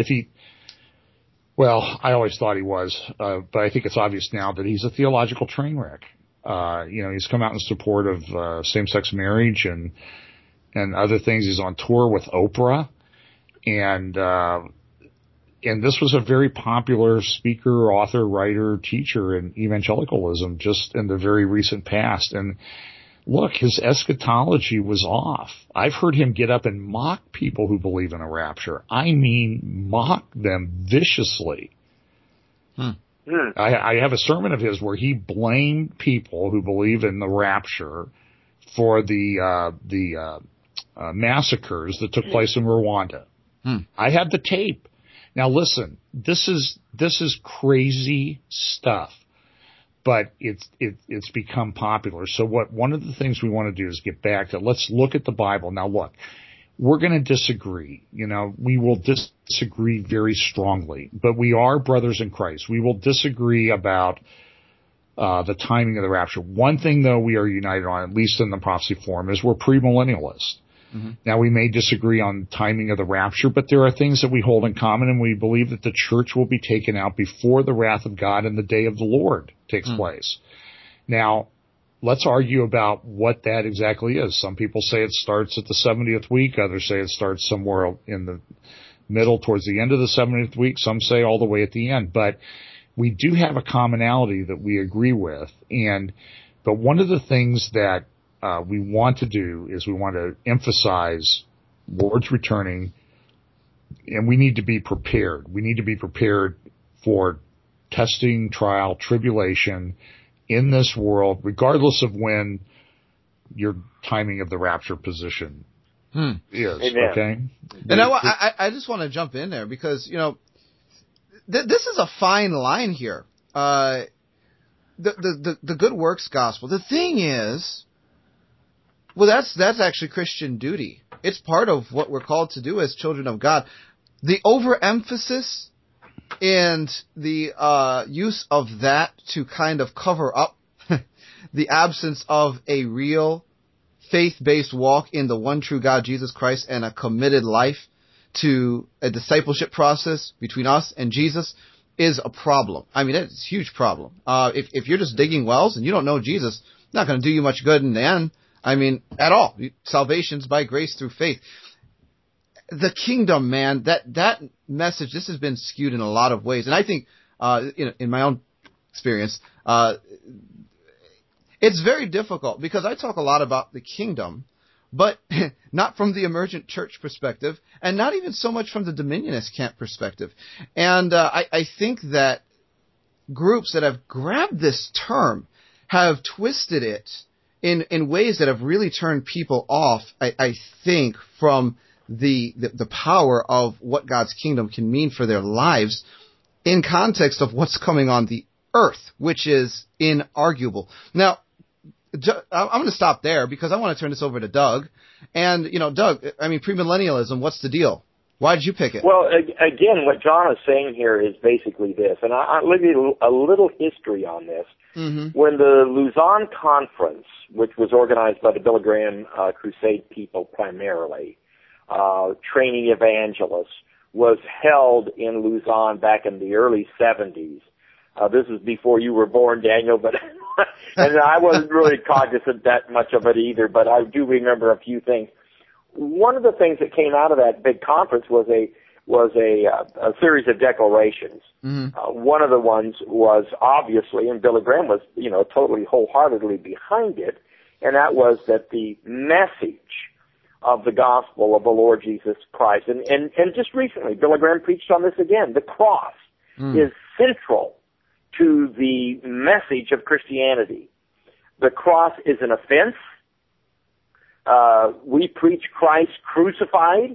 I always thought he was, but I think it's obvious now that he's a theological train wreck. He's come out in support of same-sex marriage, and and other things. He's on tour with Oprah, and this was a very popular speaker, author, writer, teacher in evangelicalism just in the very recent past. And look, his eschatology was off. I've heard him get up and mock people who believe in a rapture. I mean, mock them viciously. I have a sermon of his where he blamed people who believe in the rapture for the massacres that took place in Rwanda. I have the tape. Now listen, this is crazy stuff, but it's become popular. So one of the things we want to do is get back to, let's look at the Bible. Now look, we're going to disagree. We will disagree very strongly, but we are brothers in Christ. We will disagree about the timing of the rapture. One thing, though, we are united on, at least in the Prophecy Forum, is we're premillennialists. Now, we may disagree on timing of the rapture, but there are things that we hold in common, and we believe that the church will be taken out before the wrath of God and the day of the Lord takes place. Now, let's argue about what that exactly is. Some people say it starts at the 70th week. Others say it starts somewhere in the middle towards the end of the 70th week. Some say all the way at the end. But we do have a commonality that we agree with. But one of the things that we want to do is we want to emphasize Lord's returning, and we need to be prepared. We need to be prepared for testing, trial, tribulation in this world, regardless of when your timing of the rapture position is. Amen. Okay. And I just want to jump in there because this is a fine line here. The good works gospel. The thing is, well, that's actually Christian duty. It's part of what we're called to do as children of God. The overemphasis and the use of that to kind of cover up the absence of a real faith-based walk in the one true God, Jesus Christ, and a committed life to a discipleship process between us and Jesus is a problem. I mean, it's a huge problem. If you're just digging wells and you don't know Jesus, it's not going to do you much good in the end. I mean, at all. Salvation's by grace through faith. The kingdom, man, that message, this has been skewed in a lot of ways. And I think, in my own experience, it's very difficult because I talk a lot about the kingdom, but not from the emergent church perspective and not even so much from the dominionist camp perspective. And I think that groups that have grabbed this term have twisted it in ways that have really turned people off, I think, from the power of what God's kingdom can mean for their lives in context of what's coming on the earth, which is inarguable. Now, I'm going to stop there because I want to turn this over to Doug. And, Doug, I mean, premillennialism, what's the deal? Why did you pick it? Well, again, what John is saying here is basically this, and I'll give you a little history on this. When the Lausanne Conference, which was organized by the Billy Graham Crusade people primarily, training evangelists, was held in Lausanne back in the early 70s. This is before you were born, Daniel, but and I wasn't really cognizant that much of it either, but I do remember a few things. One of the things that came out of that big conference was a series of declarations. One of the ones was obviously, and Billy Graham was, totally wholeheartedly behind it, and that was that the message of the gospel of the Lord Jesus Christ, and just recently, Billy Graham preached on this again, the cross is central to the message of Christianity. The cross is an offense. We preach Christ crucified.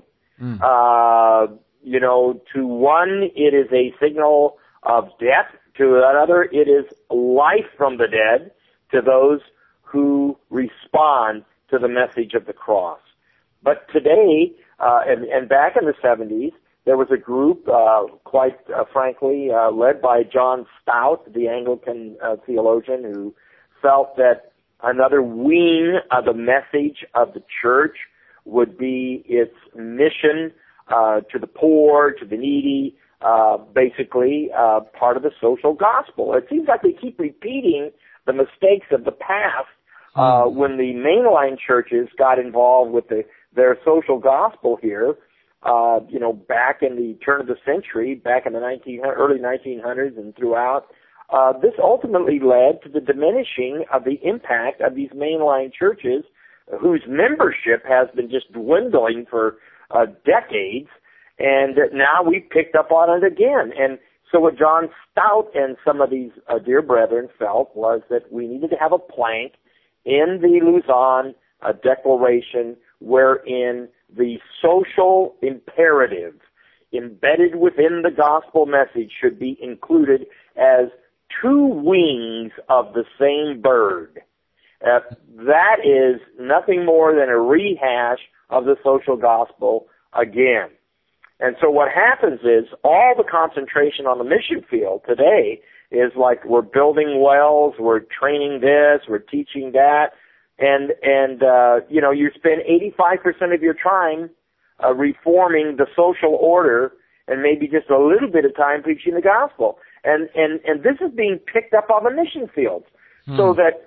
To one, it is a signal of death. To another, it is life from the dead to those who respond to the message of the cross. But today, and back in the 70s, there was a group, quite frankly, led by John Stout, the Anglican theologian, who felt that another wing of the message of the church would be its mission to the poor, to the needy, basically part of the social gospel. It seems like they keep repeating the mistakes of the past when the mainline churches got involved with the their social gospel here, back in the turn of the century, back in the early 1900s and throughout, this ultimately led to the diminishing of the impact of these mainline churches whose membership has been just dwindling for decades, and now we've picked up on it again. And so what John Stout and some of these dear brethren felt was that we needed to have a plank in the Lausanne Declaration wherein the social imperative embedded within the gospel message should be included as two wings of the same bird. That is nothing more than a rehash of the social gospel again. And so what happens is all the concentration on the mission field today is like we're building wells, we're training this, we're teaching that, and you spend 85% of your time reforming the social order and maybe just a little bit of time preaching the gospel. And this is being picked up on the mission fields so that,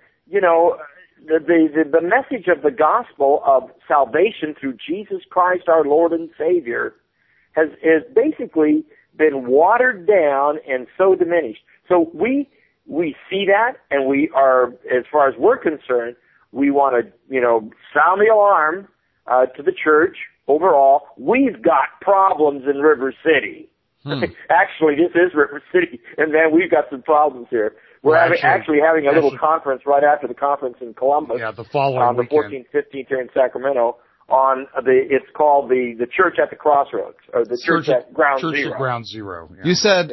the message of the gospel of salvation through Jesus Christ, our Lord and Savior, has basically been watered down and so diminished. So we see that, and we are, as far as we're concerned, we want to, sound the alarm to the church overall. We've got problems in River City. Actually, this is River City, and man, we've got some problems here. We're actually having a little conference right after the conference in Columbus. Yeah, the following on the weekend. 14th, 15th here in Sacramento. It's called the Church at the Crossroads, or the Church at Ground Zero. Church at Ground Zero. Yeah. You said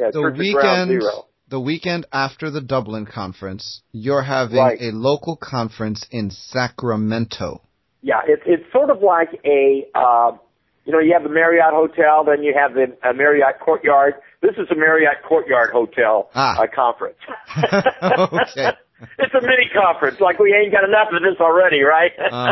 the weekend after the Dublin conference, you're having a local conference in Sacramento. Yeah, it's sort of like a, you have the Marriott Hotel, then you have the Marriott Courtyard. This is a Marriott Courtyard Hotel conference. Okay. It's a mini conference, like we ain't got enough of this already, right?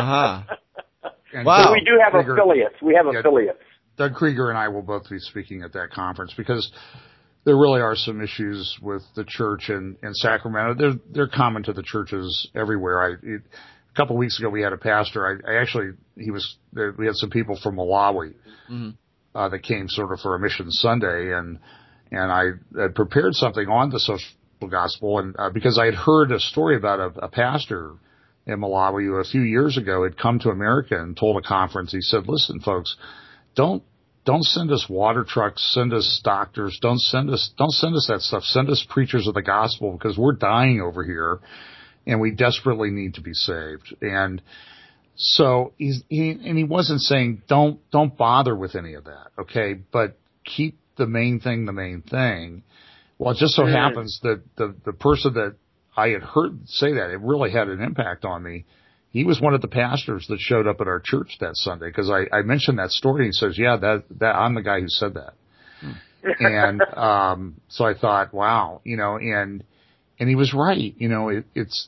Wow. So we do have affiliates. We have affiliates. Doug Krieger and I will both be speaking at that conference because there really are some issues with the church in Sacramento. They're common to the churches everywhere. A couple of weeks ago, we had a pastor. We had some people from Malawi that came sort of for a Mission Sunday, and I had prepared something on the social gospel, and because I had heard a story about a pastor in Malawi who a few years ago had come to America and told a conference. He said, "Listen, folks, don't send us water trucks, send us doctors, don't send us that stuff. Send us preachers of the gospel because we're dying over here, and we desperately need to be saved." And so he wasn't saying don't bother with any of that, okay? But keep the main thing the main thing. Well, it just so happens that the person that I had heard say that, it really had an impact on me. He was one of the pastors that showed up at our church that Sunday because I mentioned that story. And he says, "Yeah, that I'm the guy who said that." And so I thought, wow, and he was right. It's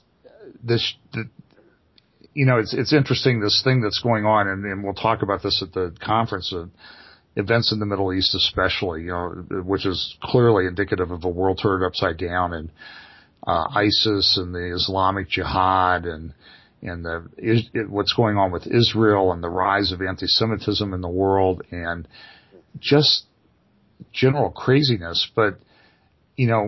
interesting, this thing that's going on, and we'll talk about this at the conference. Events in the Middle East, especially, which is clearly indicative of a world turned upside down, and ISIS and the Islamic Jihad and what's going on with Israel and the rise of anti-Semitism in the world and just general craziness. But, this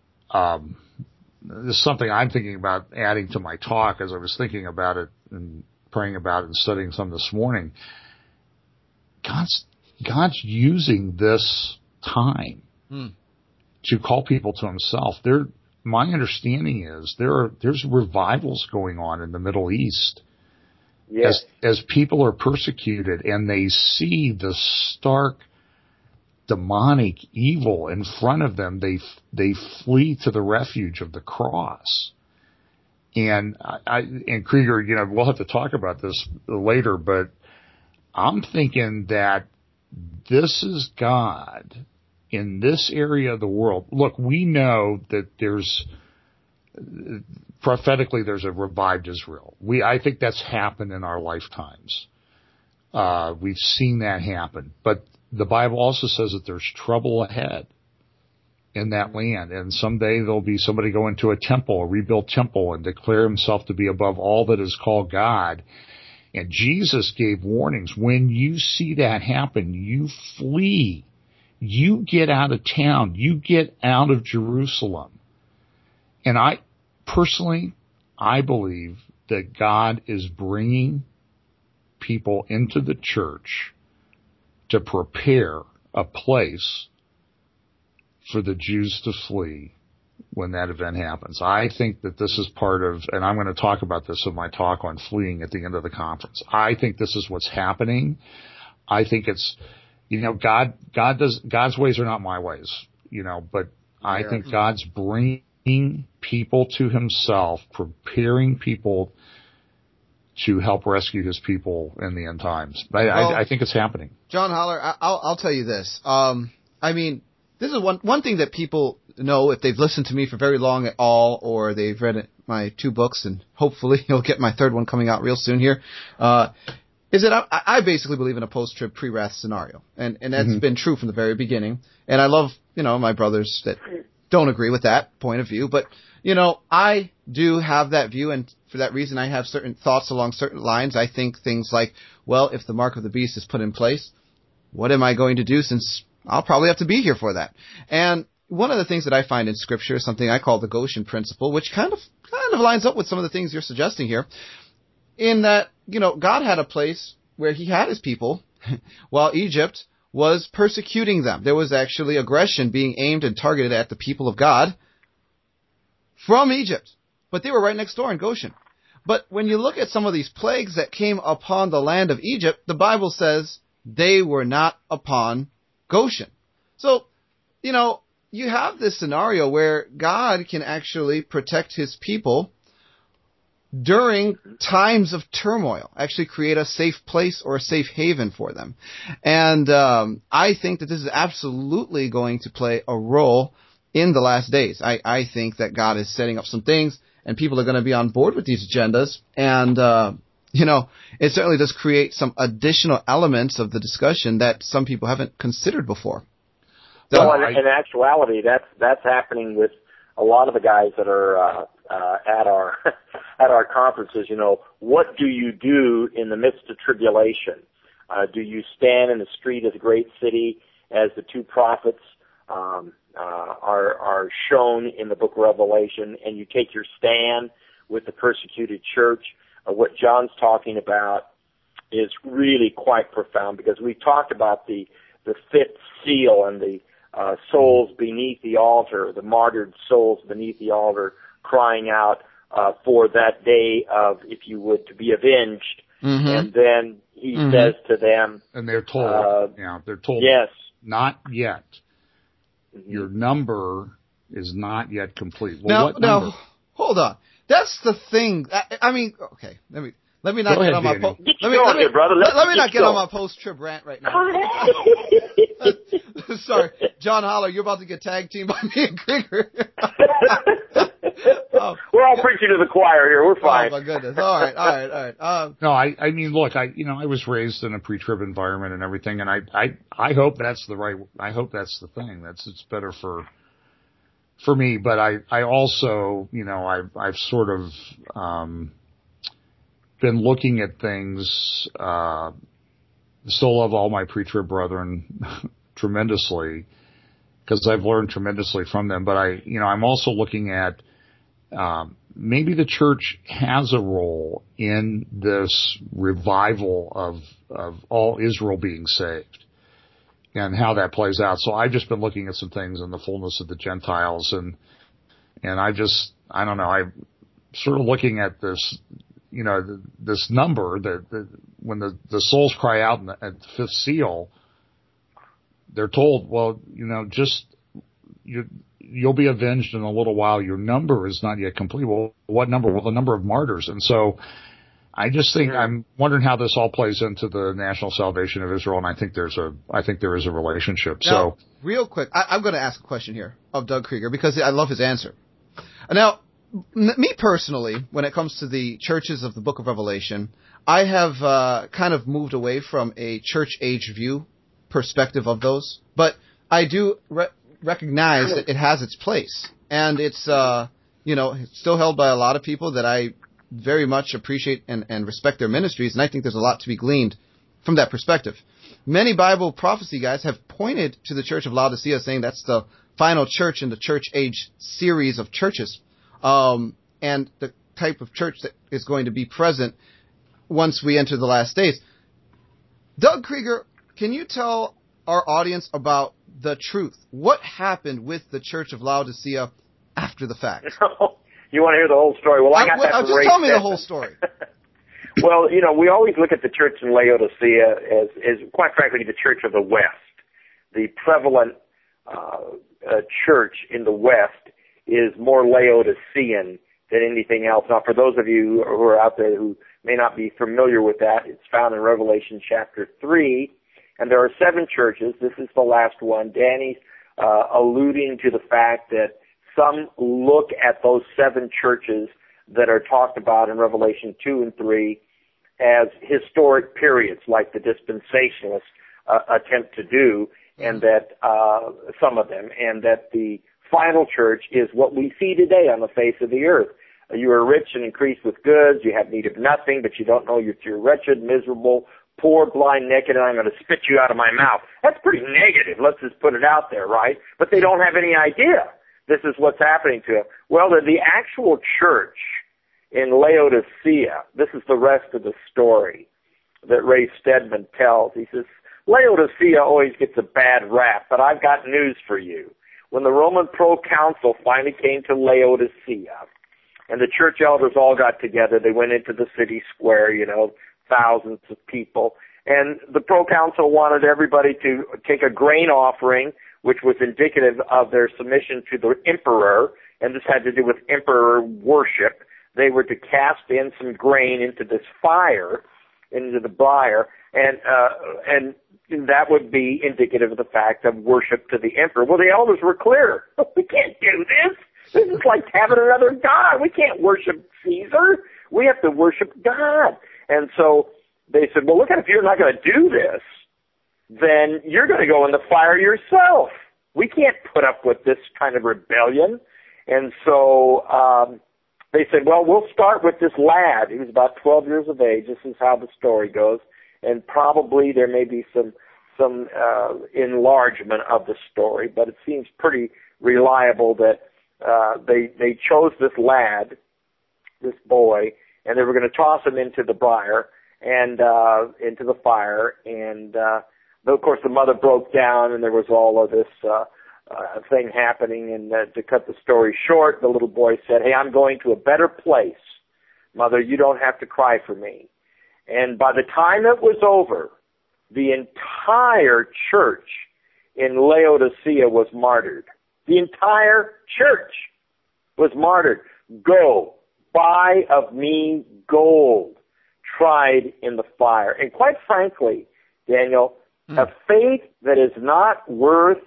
is something I'm thinking about adding to my talk as I was thinking about it and praying about it and studying some this morning. God's using this time to call people to himself. My understanding is there's revivals going on in the Middle East. Yes. As people are persecuted and they see the stark demonic evil in front of them, they flee to the refuge of the cross. And Krieger, we'll have to talk about this later, but I'm thinking that this is God in this area of the world. Look, we know that prophetically there's a revived Israel. I think that's happened in our lifetimes. We've seen that happen. But the Bible also says that there's trouble ahead in that land. And someday there'll be somebody go into a temple, a rebuilt temple, and declare himself to be above all that is called God. And Jesus gave warnings. When you see that happen, you flee. You get out of town. You get out of Jerusalem. And I believe that God is bringing people into the church to prepare a place for the Jews to flee when that event happens. I think that this is part of, and I'm going to talk about this in my talk on fleeing at the end of the conference. I think this is what's happening. I think it's, God's ways are not my ways, but I think God's bringing people to himself, preparing people to help rescue his people in the end times. I think it's happening. John Holler, I'll tell you this. This is one thing that people know if they've listened to me for very long at all, or they've read my 2 books, and hopefully you'll get my 3rd one coming out real soon here, is that I basically believe in a post-trib, pre-wrath scenario. And that's been true from the very beginning. And I love, my brothers that don't agree with that point of view. But, I do have that view, and for that reason I have certain thoughts along certain lines. I think things like, well, if the mark of the beast is put in place, what am I going to do, since I'll probably have to be here for that? And one of the things that I find in Scripture is something I call the Goshen principle, which kind of lines up with some of the things you're suggesting here, in that, God had a place where he had his people while Egypt was persecuting them. There was actually aggression being aimed and targeted at the people of God from Egypt, but they were right next door in Goshen. But when you look at some of these plagues that came upon the land of Egypt, the Bible says they were not upon Goshen. So, you have this scenario where God can actually protect his people during times of turmoil, actually create a safe place or a safe haven for them. And I think that this is absolutely going to play a role in the last days. I think that God is setting up some things, and people are going to be on board with these agendas. And, it certainly does create some additional elements of the discussion that some people haven't considered before. Well, in actuality, that's happening with a lot of the guys that are at our conferences. What do you do in the midst of tribulation? Do you stand in the street of the great city as the 2 prophets are shown in the book of Revelation, and you take your stand with the persecuted church? What John's talking about is really quite profound, because we talked about the 5th seal and the souls beneath the altar, the martyred souls beneath the altar, crying out for that day of, if you would, to be avenged. And then he says to them, and they're told, yes, not yet. Your number is not yet complete. Well, now, hold on. That's the thing. Okay, let me not get on my let me not get on my post-trib rant right now. Sorry, John Holler, you're about to get tag teamed by me and Krieger. We're all preaching to the choir here. We're fine. Oh my goodness. All right. No, I mean, look, I was raised in a pre-trib environment and everything, and I hope that's I hope that's the thing. It's better for me, but I also, I've sort of, been looking at things, still love all my pre-trib brethren tremendously, because I've learned tremendously from them. But I'm also looking at, maybe the church has a role in this revival of all Israel being saved and how that plays out. So I've just been looking at some things in the fullness of the Gentiles, and I don't know, I'm sort of looking at this, this number that when the souls cry out at the 5th seal, they're told, well, you'll be avenged in a little while. Your number is not yet complete. Well, what number? Well, the number of martyrs. And so I just think I'm wondering how this all plays into the national salvation of Israel, and I think there is a relationship. Now, so real quick, I'm going to ask a question here of Doug Krieger, because I love his answer. Now, me personally, when it comes to the churches of the book of Revelation, I have kind of moved away from a church age view perspective of those, but I do recognize that it has its place, and it's it's still held by a lot of people that I very much appreciate and respect their ministries, and I think there's a lot to be gleaned from that perspective. Many Bible prophecy guys have pointed to the Church of Laodicea, saying that's the final church in the church age series of churches, and the type of church that is going to be present once we enter the last days. Doug Krieger, can you tell our audience about the truth? What happened with the Church of Laodicea after the fact? You want to hear the whole story? Well, I got that just tell me the whole story. Well, we always look at the church in Laodicea as quite frankly, the church of the West. The prevalent church in the West is more Laodicean than anything else. Now, for those of you who are out there who may not be familiar with that, it's found in Revelation chapter 3, and there are 7 churches. This is the last one. Danny's alluding to the fact that some look at those 7 churches that are talked about in Revelation 2 and 3 as historic periods, like the dispensationalists attempt to do, and that some of them, and that the final church is what we see today on the face of the earth. You are rich and increased with goods, you have need of nothing, but you don't know you're wretched, miserable, poor, blind, naked, and I'm going to spit you out of my mouth. That's pretty negative, let's just put it out there, right? But they don't have any idea this is what's happening to them. Well, the actual church in Laodicea, this is the rest of the story that Ray Stedman tells. He says, Laodicea always gets a bad rap, but I've got news for you. When the Roman proconsul finally came to Laodicea, and the church elders all got together, they went into the city square, thousands of people, and the proconsul wanted everybody to take a grain offering, which was indicative of their submission to the emperor, and this had to do with emperor worship. They were to cast in some grain into this fire, into the briar, and that would be indicative of the fact of worship to the emperor. Well, the elders were clear. We can't do this. This is like having another god. We can't worship Caesar. We have to worship God. And so they said, well, look at, if you're not going to do this, then you're going to go in the fire yourself. We can't put up with this kind of rebellion. And so they said, well, we'll start with this lad. He was about 12 years of age. This is how the story goes. And probably there may be some enlargement of the story, but it seems pretty reliable that they chose this lad, this boy, and they were going to toss him into the briar and into the fire. And of course, the mother broke down, and there was all of this thing happening. And to cut the story short, the little boy said, "Hey, I'm going to a better place. Mother, you don't have to cry for me." And by the time it was over, the entire church in Laodicea was martyred. The entire church was martyred. Go, buy of me gold tried in the fire. And quite frankly, Daniel, a faith that is not worth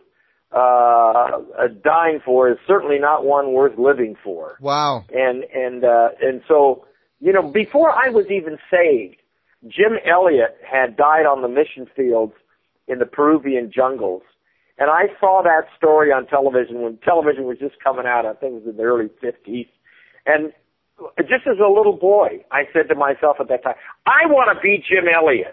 dying for is certainly not one worth living for. Wow. And so, before I was even saved, Jim Elliot had died on the mission fields in the Peruvian jungles. And I saw that story on television when television was just coming out. I think it was in the early 50s. And just as a little boy, I said to myself at that time, I want to be Jim Elliot.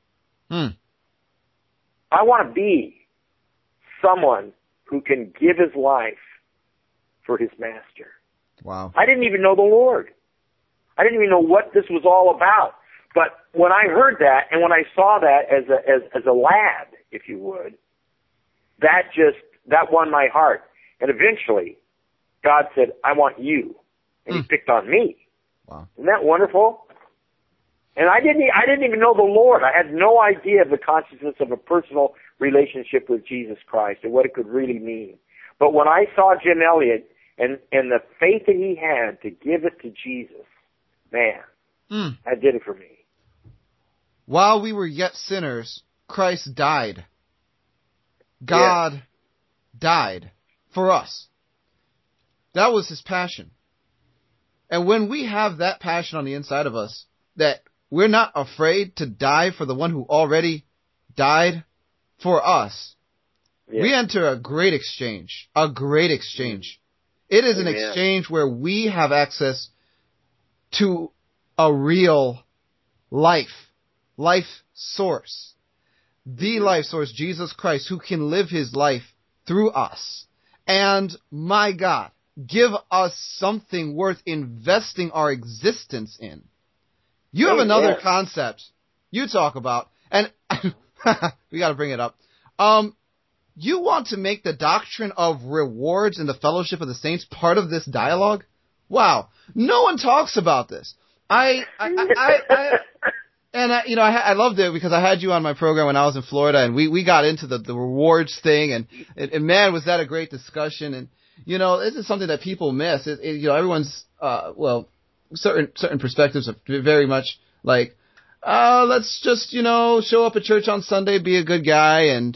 I want to be someone who can give his life for his master. Wow. I didn't even know the Lord. I didn't even know what this was all about. But when I heard that, and when I saw that as a lad, if you would, that won my heart. And eventually, God said, I want you. And he picked on me. Wow. Isn't that wonderful? And I didn't even know the Lord. I had no idea of the consciousness of a personal relationship with Jesus Christ and what it could really mean. But when I saw Jim Elliot and the faith that he had to give it to Jesus, man, that did it for me. While we were yet sinners, Christ died. God died for us. That was his passion. And when we have that passion on the inside of us, that we're not afraid to die for the one who already died for us, we enter a great exchange. A great exchange. It is an exchange where we have access to a real life source. The life source, Jesus Christ, who can live his life through us. And, my God, give us something worth investing our existence in. You have another concept you talk about, and we got to bring it up. You want to make the doctrine of rewards in the fellowship of the saints part of this dialogue? Wow. No one talks about this. I loved it because I had you on my program when I was in Florida, and we got into the rewards thing, and man, was that a great discussion. And, this is something that people miss. Everyone's, certain perspectives are very much like, let's just, show up at church on Sunday, be a good guy, and,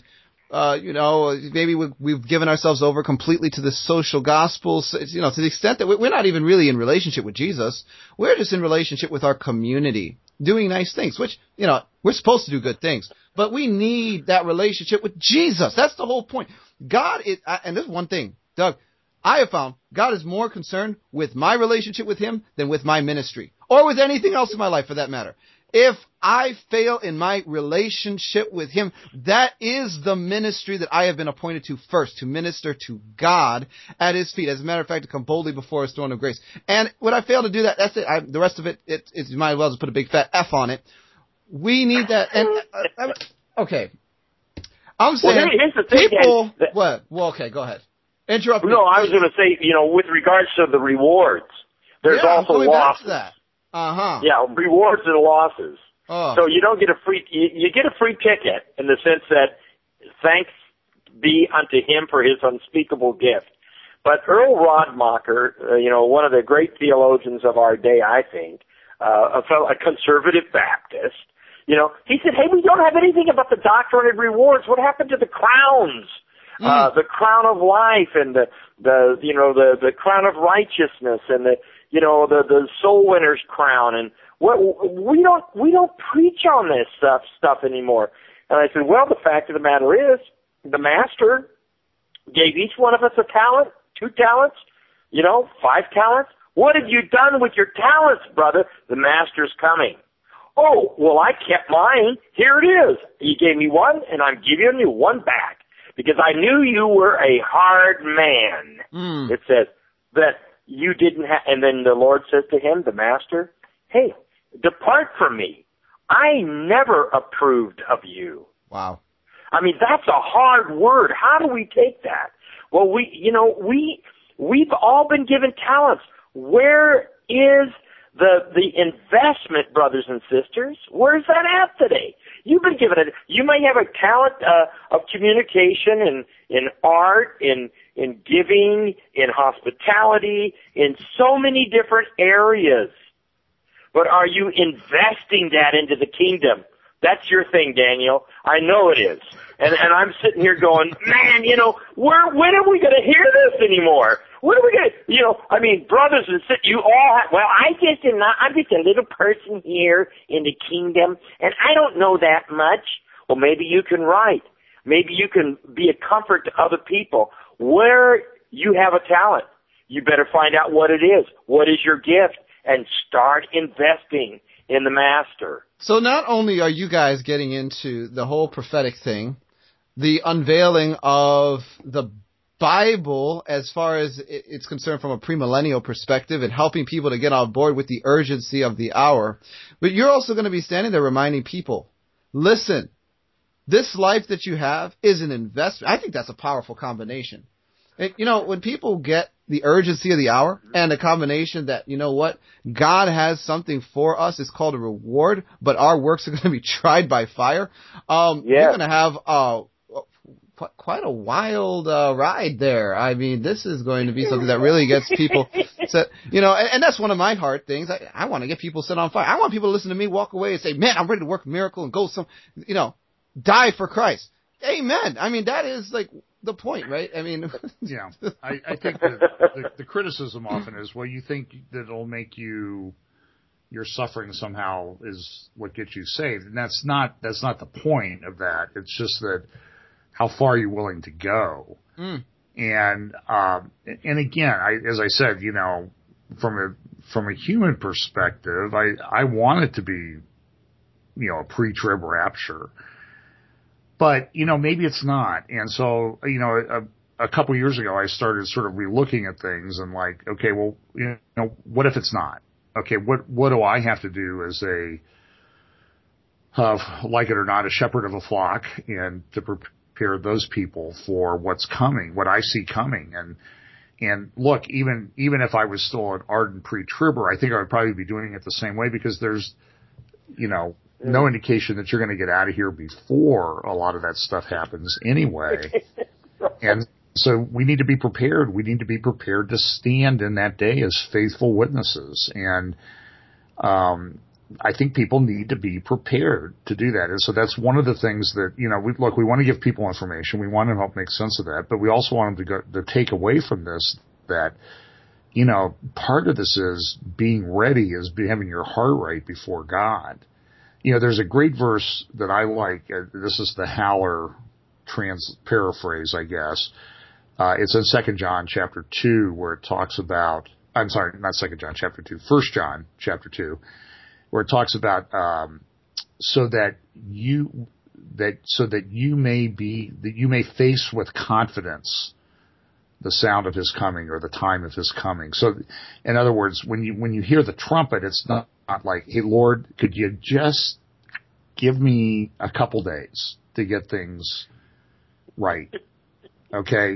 maybe we've given ourselves over completely to the social gospel, to the extent that we're not even really in relationship with Jesus. We're just in relationship with our community, doing nice things, which, we're supposed to do good things, but we need that relationship with Jesus. That's the whole point. God is, and this is one thing, Doug, I have found God is more concerned with my relationship with him than with my ministry, or with anything else in my life for that matter. If I fail in my relationship with him, that is the ministry that I have been appointed to first, to minister to God at his feet. As a matter of fact, to come boldly before his throne of grace. And when I fail to do that, that's it. The rest of it, you might as well just put a big fat F on it. We need that. And okay. I'm saying, here's the thing, people, what? Well, okay, go ahead. Interrupt me. No, I was going to say, with regards to the rewards, there's also losses. That. Uh-huh. Yeah, rewards and losses. Oh. So you don't get you get a free ticket in the sense that thanks be unto him for his unspeakable gift. But Earl Rodmacher, one of the great theologians of our day, I think, a conservative Baptist, he said, hey, we don't have anything about the doctrine of rewards. What happened to the crowns? The crown of life and the crown of righteousness and the soul winner's crown, and we don't preach on this stuff anymore. And I said, well, the fact of the matter is, the master gave each one of us a talent, 2 talents, 5 talents. What have you done with your talents, brother? The master's coming. Oh, well, I kept mine. Here it is. You gave me one, and I'm giving you one back because I knew you were a hard man. It says that you didn't have, and then the Lord says to him, the master, hey, depart from me. I never approved of you. Wow. I mean, that's a hard word. How do we take that? Well, we've all been given talents. Where is the investment, brothers and sisters? Where's that at today? You've been given it. You may have a talent of communication in art, in giving, in hospitality, in so many different areas. But are you investing that into the kingdom? That's your thing, Daniel. I know it is. And I'm sitting here going, man, when are we going to hear this anymore? When are we going to, brothers and sisters, you all have, well, I'm just a little person here in the kingdom, and I don't know that much. Well, maybe you can write. Maybe you can be a comfort to other people. Where you have a talent, you better find out what it is. What is your gift? And start investing in the master. So not only are you guys getting into the whole prophetic thing, the unveiling of the Bible as far as it's concerned from a premillennial perspective and helping people to get on board with the urgency of the hour, but you're also going to be standing there reminding people, listen, this life that you have is an investment. I think that's a powerful combination. And, when people get the urgency of the hour and the combination that, God has something for us, it's called a reward, but our works are going to be tried by fire. You're going to have quite a wild ride there. I mean, this is going to be something that really gets people set, and that's one of my hard things. I want to get people set on fire. I want people to listen to me, walk away and say, man, I'm ready to work a miracle and go die for Christ. Amen. I mean, that is like the point, right? I mean, yeah, I think that the criticism often is, well, you think that it'll make your suffering somehow is what gets you saved. And that's not the point of that. It's just that how far are you willing to go? And again, as I said, from from a human perspective, I want it to be, a pre-trib rapture. But, maybe it's not. And so, a couple years ago, I started sort of relooking at things and like, okay, well, what if it's not? Okay, what do I have to do as like it or not, a shepherd of a flock, and to prepare those people for what's coming, what I see coming? And look, even if I was still an ardent pre-tribber, I think I would probably be doing it the same way, because there's, no indication that you're going to get out of here before a lot of that stuff happens anyway. And so we need to be prepared. We need to be prepared to stand in that day as faithful witnesses. And I think people need to be prepared to do that. And so that's one of the things that, we want to give people information. We want to help make sense of that. But we also want them to take away from this that, part of this is being ready, is having your heart right before God. There's a great verse that I like. This is the Haller paraphrase, I guess. It's in 2 John chapter 2, where it talks about, I'm sorry, not 2 John chapter 2, 1 John chapter 2, where it talks about, so that you may face with confidence the sound of his coming, or the time of his coming. So, in other words, when you hear the trumpet, it's not like, hey, Lord, could you just give me a couple days to get things right? Okay,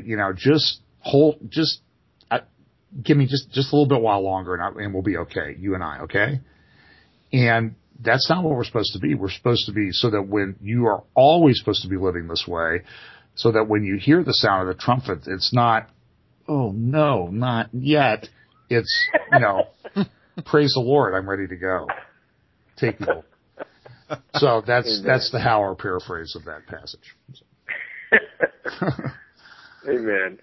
give me just a little bit while longer, and we'll be okay, you and I, okay? And that's not what we're supposed to be. We're supposed to be so that when you are always supposed to be living this way, so that when you hear the sound of the trumpet, it's not, oh no, not yet. It's, praise the Lord, I'm ready to go. Take me. So that's the Hauer paraphrase of that passage. Amen.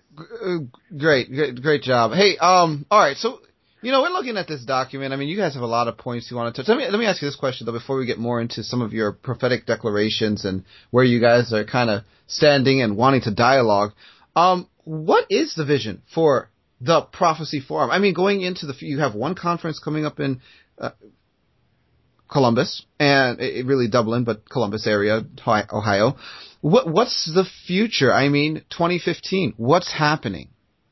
Great job. Hey, all right. So, we're looking at this document. I mean, you guys have a lot of points you want to touch. Let me ask you this question though, before we get more into some of your prophetic declarations and where you guys are kind of standing and wanting to dialogue. What is the vision for the Prophecy Forum? I mean, going into you have one conference coming up in Columbus, and really Dublin, but Columbus area, Ohio. What's the future? I mean, 2015. What's happening?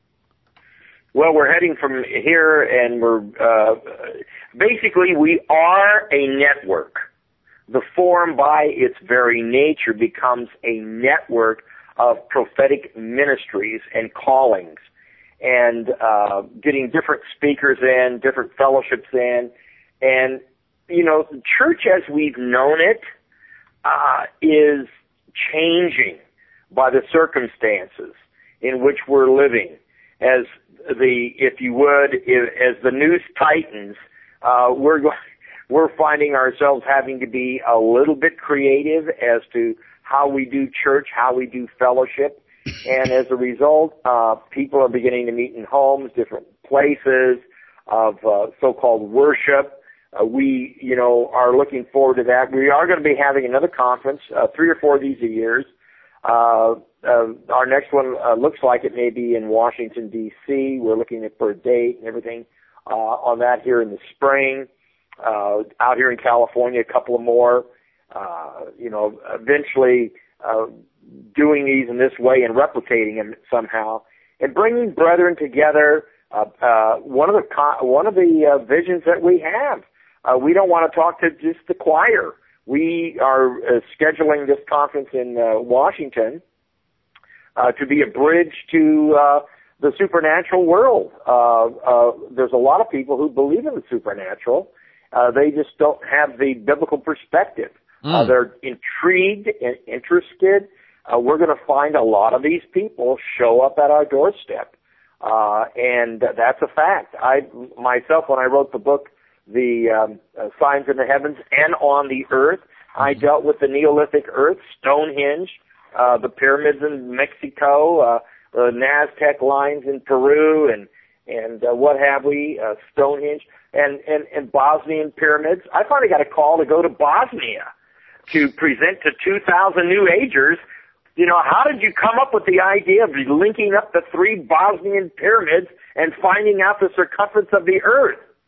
Well, we're heading from here, and we're basically we are a network. The forum, by its very nature, becomes a network of prophetic ministries and callings, and getting different speakers in, different fellowships in, and the church as we've known it is changing by the circumstances in which we're living. As if you would, as the news tightens, we're finding ourselves having to be a little bit creative as to how we do church, how we do fellowship, and as a result, people are beginning to meet in homes, different places of so-called worship. We, are looking forward to that. We are going to be having another conference, 3 or 4 of these a year. Our next one looks like it may be in Washington, D.C. We're looking for a date and everything on that here in the spring. Out here in California, a couple of more. Eventually doing these in this way and replicating them somehow, and bringing brethren together. One of the visions that we have. We don't want to talk to just the choir. We are scheduling this conference in Washington to be a bridge to the supernatural world. There's a lot of people who believe in the supernatural. They just don't have the biblical perspective. They're intrigued and interested. We're going to find a lot of these people show up at our doorstep. And that's a fact. Myself, when I wrote the book, The Signs in the Heavens and on the Earth, I dealt with the Neolithic Earth, Stonehenge, the pyramids in Mexico, the Naztec lines in Peru, and what have we, Stonehenge, and Bosnian pyramids. I finally got a call to go to Bosnia to present to 2,000 New Agers. How did you come up with the idea of linking up the 3 Bosnian pyramids and finding out the circumference of the earth?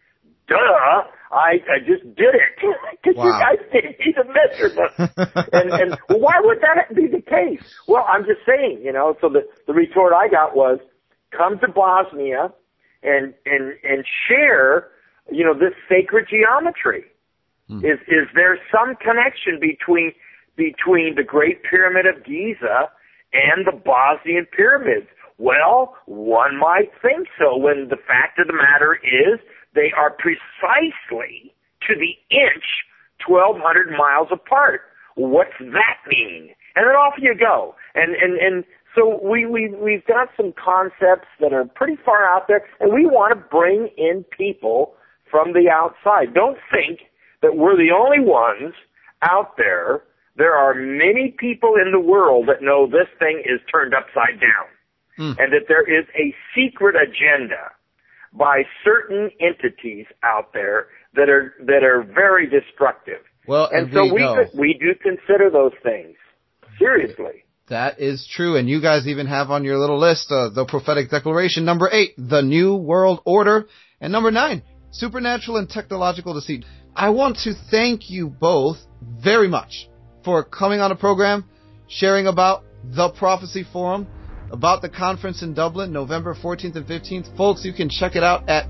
duh, I just did it. Because you guys gave me the measurement. and well, why would that be the case? Well, I'm just saying, so the retort I got was, come to Bosnia and share, this sacred geometry. Is there some connection between the Great Pyramid of Giza and the Bosnian pyramids? Well, one might think so, when the fact of the matter is they are precisely to the inch 1,200 miles apart. What's that mean? And then off you go. And so we've got some concepts that are pretty far out there, and we want to bring in people from the outside. Don't think that we're the only ones out there. There are many people in the world that know this thing is turned upside down, and that there is a secret agenda by certain entities out there that are very destructive. Well, and so we do consider those things seriously. That is true, and you guys even have on your little list the prophetic declaration, number 8, the New World Order, and number 9, supernatural and technological deceit. I want to thank you both very much for coming on the program, sharing about the Prophecy Forum, about the conference in Dublin, November 14th and 15th. Folks, you can check it out at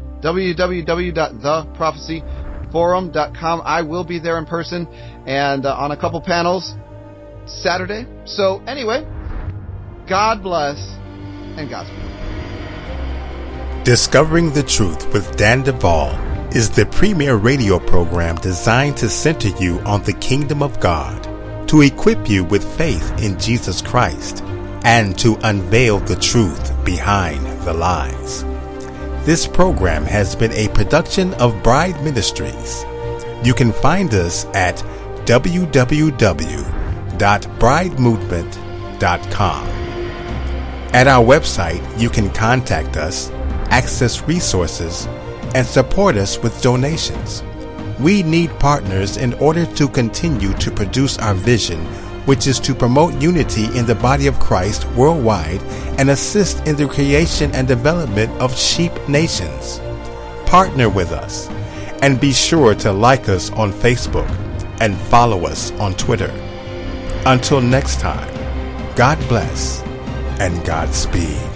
www.theprophecyforum.com. I will be there in person and on a couple panels Saturday. So anyway, God bless and Godspeed. Discovering the Truth with Dan Duvall is the premier radio program designed to center you on the kingdom of God, to equip you with faith in Jesus Christ, and to unveil the truth behind the lies. This program has been a production of Bride Ministries. You can find us at www.bridemovement.com. At our website, you can contact us, access resources, and support us with donations. We need partners in order to continue to produce our vision, which is to promote unity in the body of Christ worldwide and assist in the creation and development of sheep nations. Partner with us and be sure to like us on Facebook and follow us on Twitter. Until next time, God bless and Godspeed.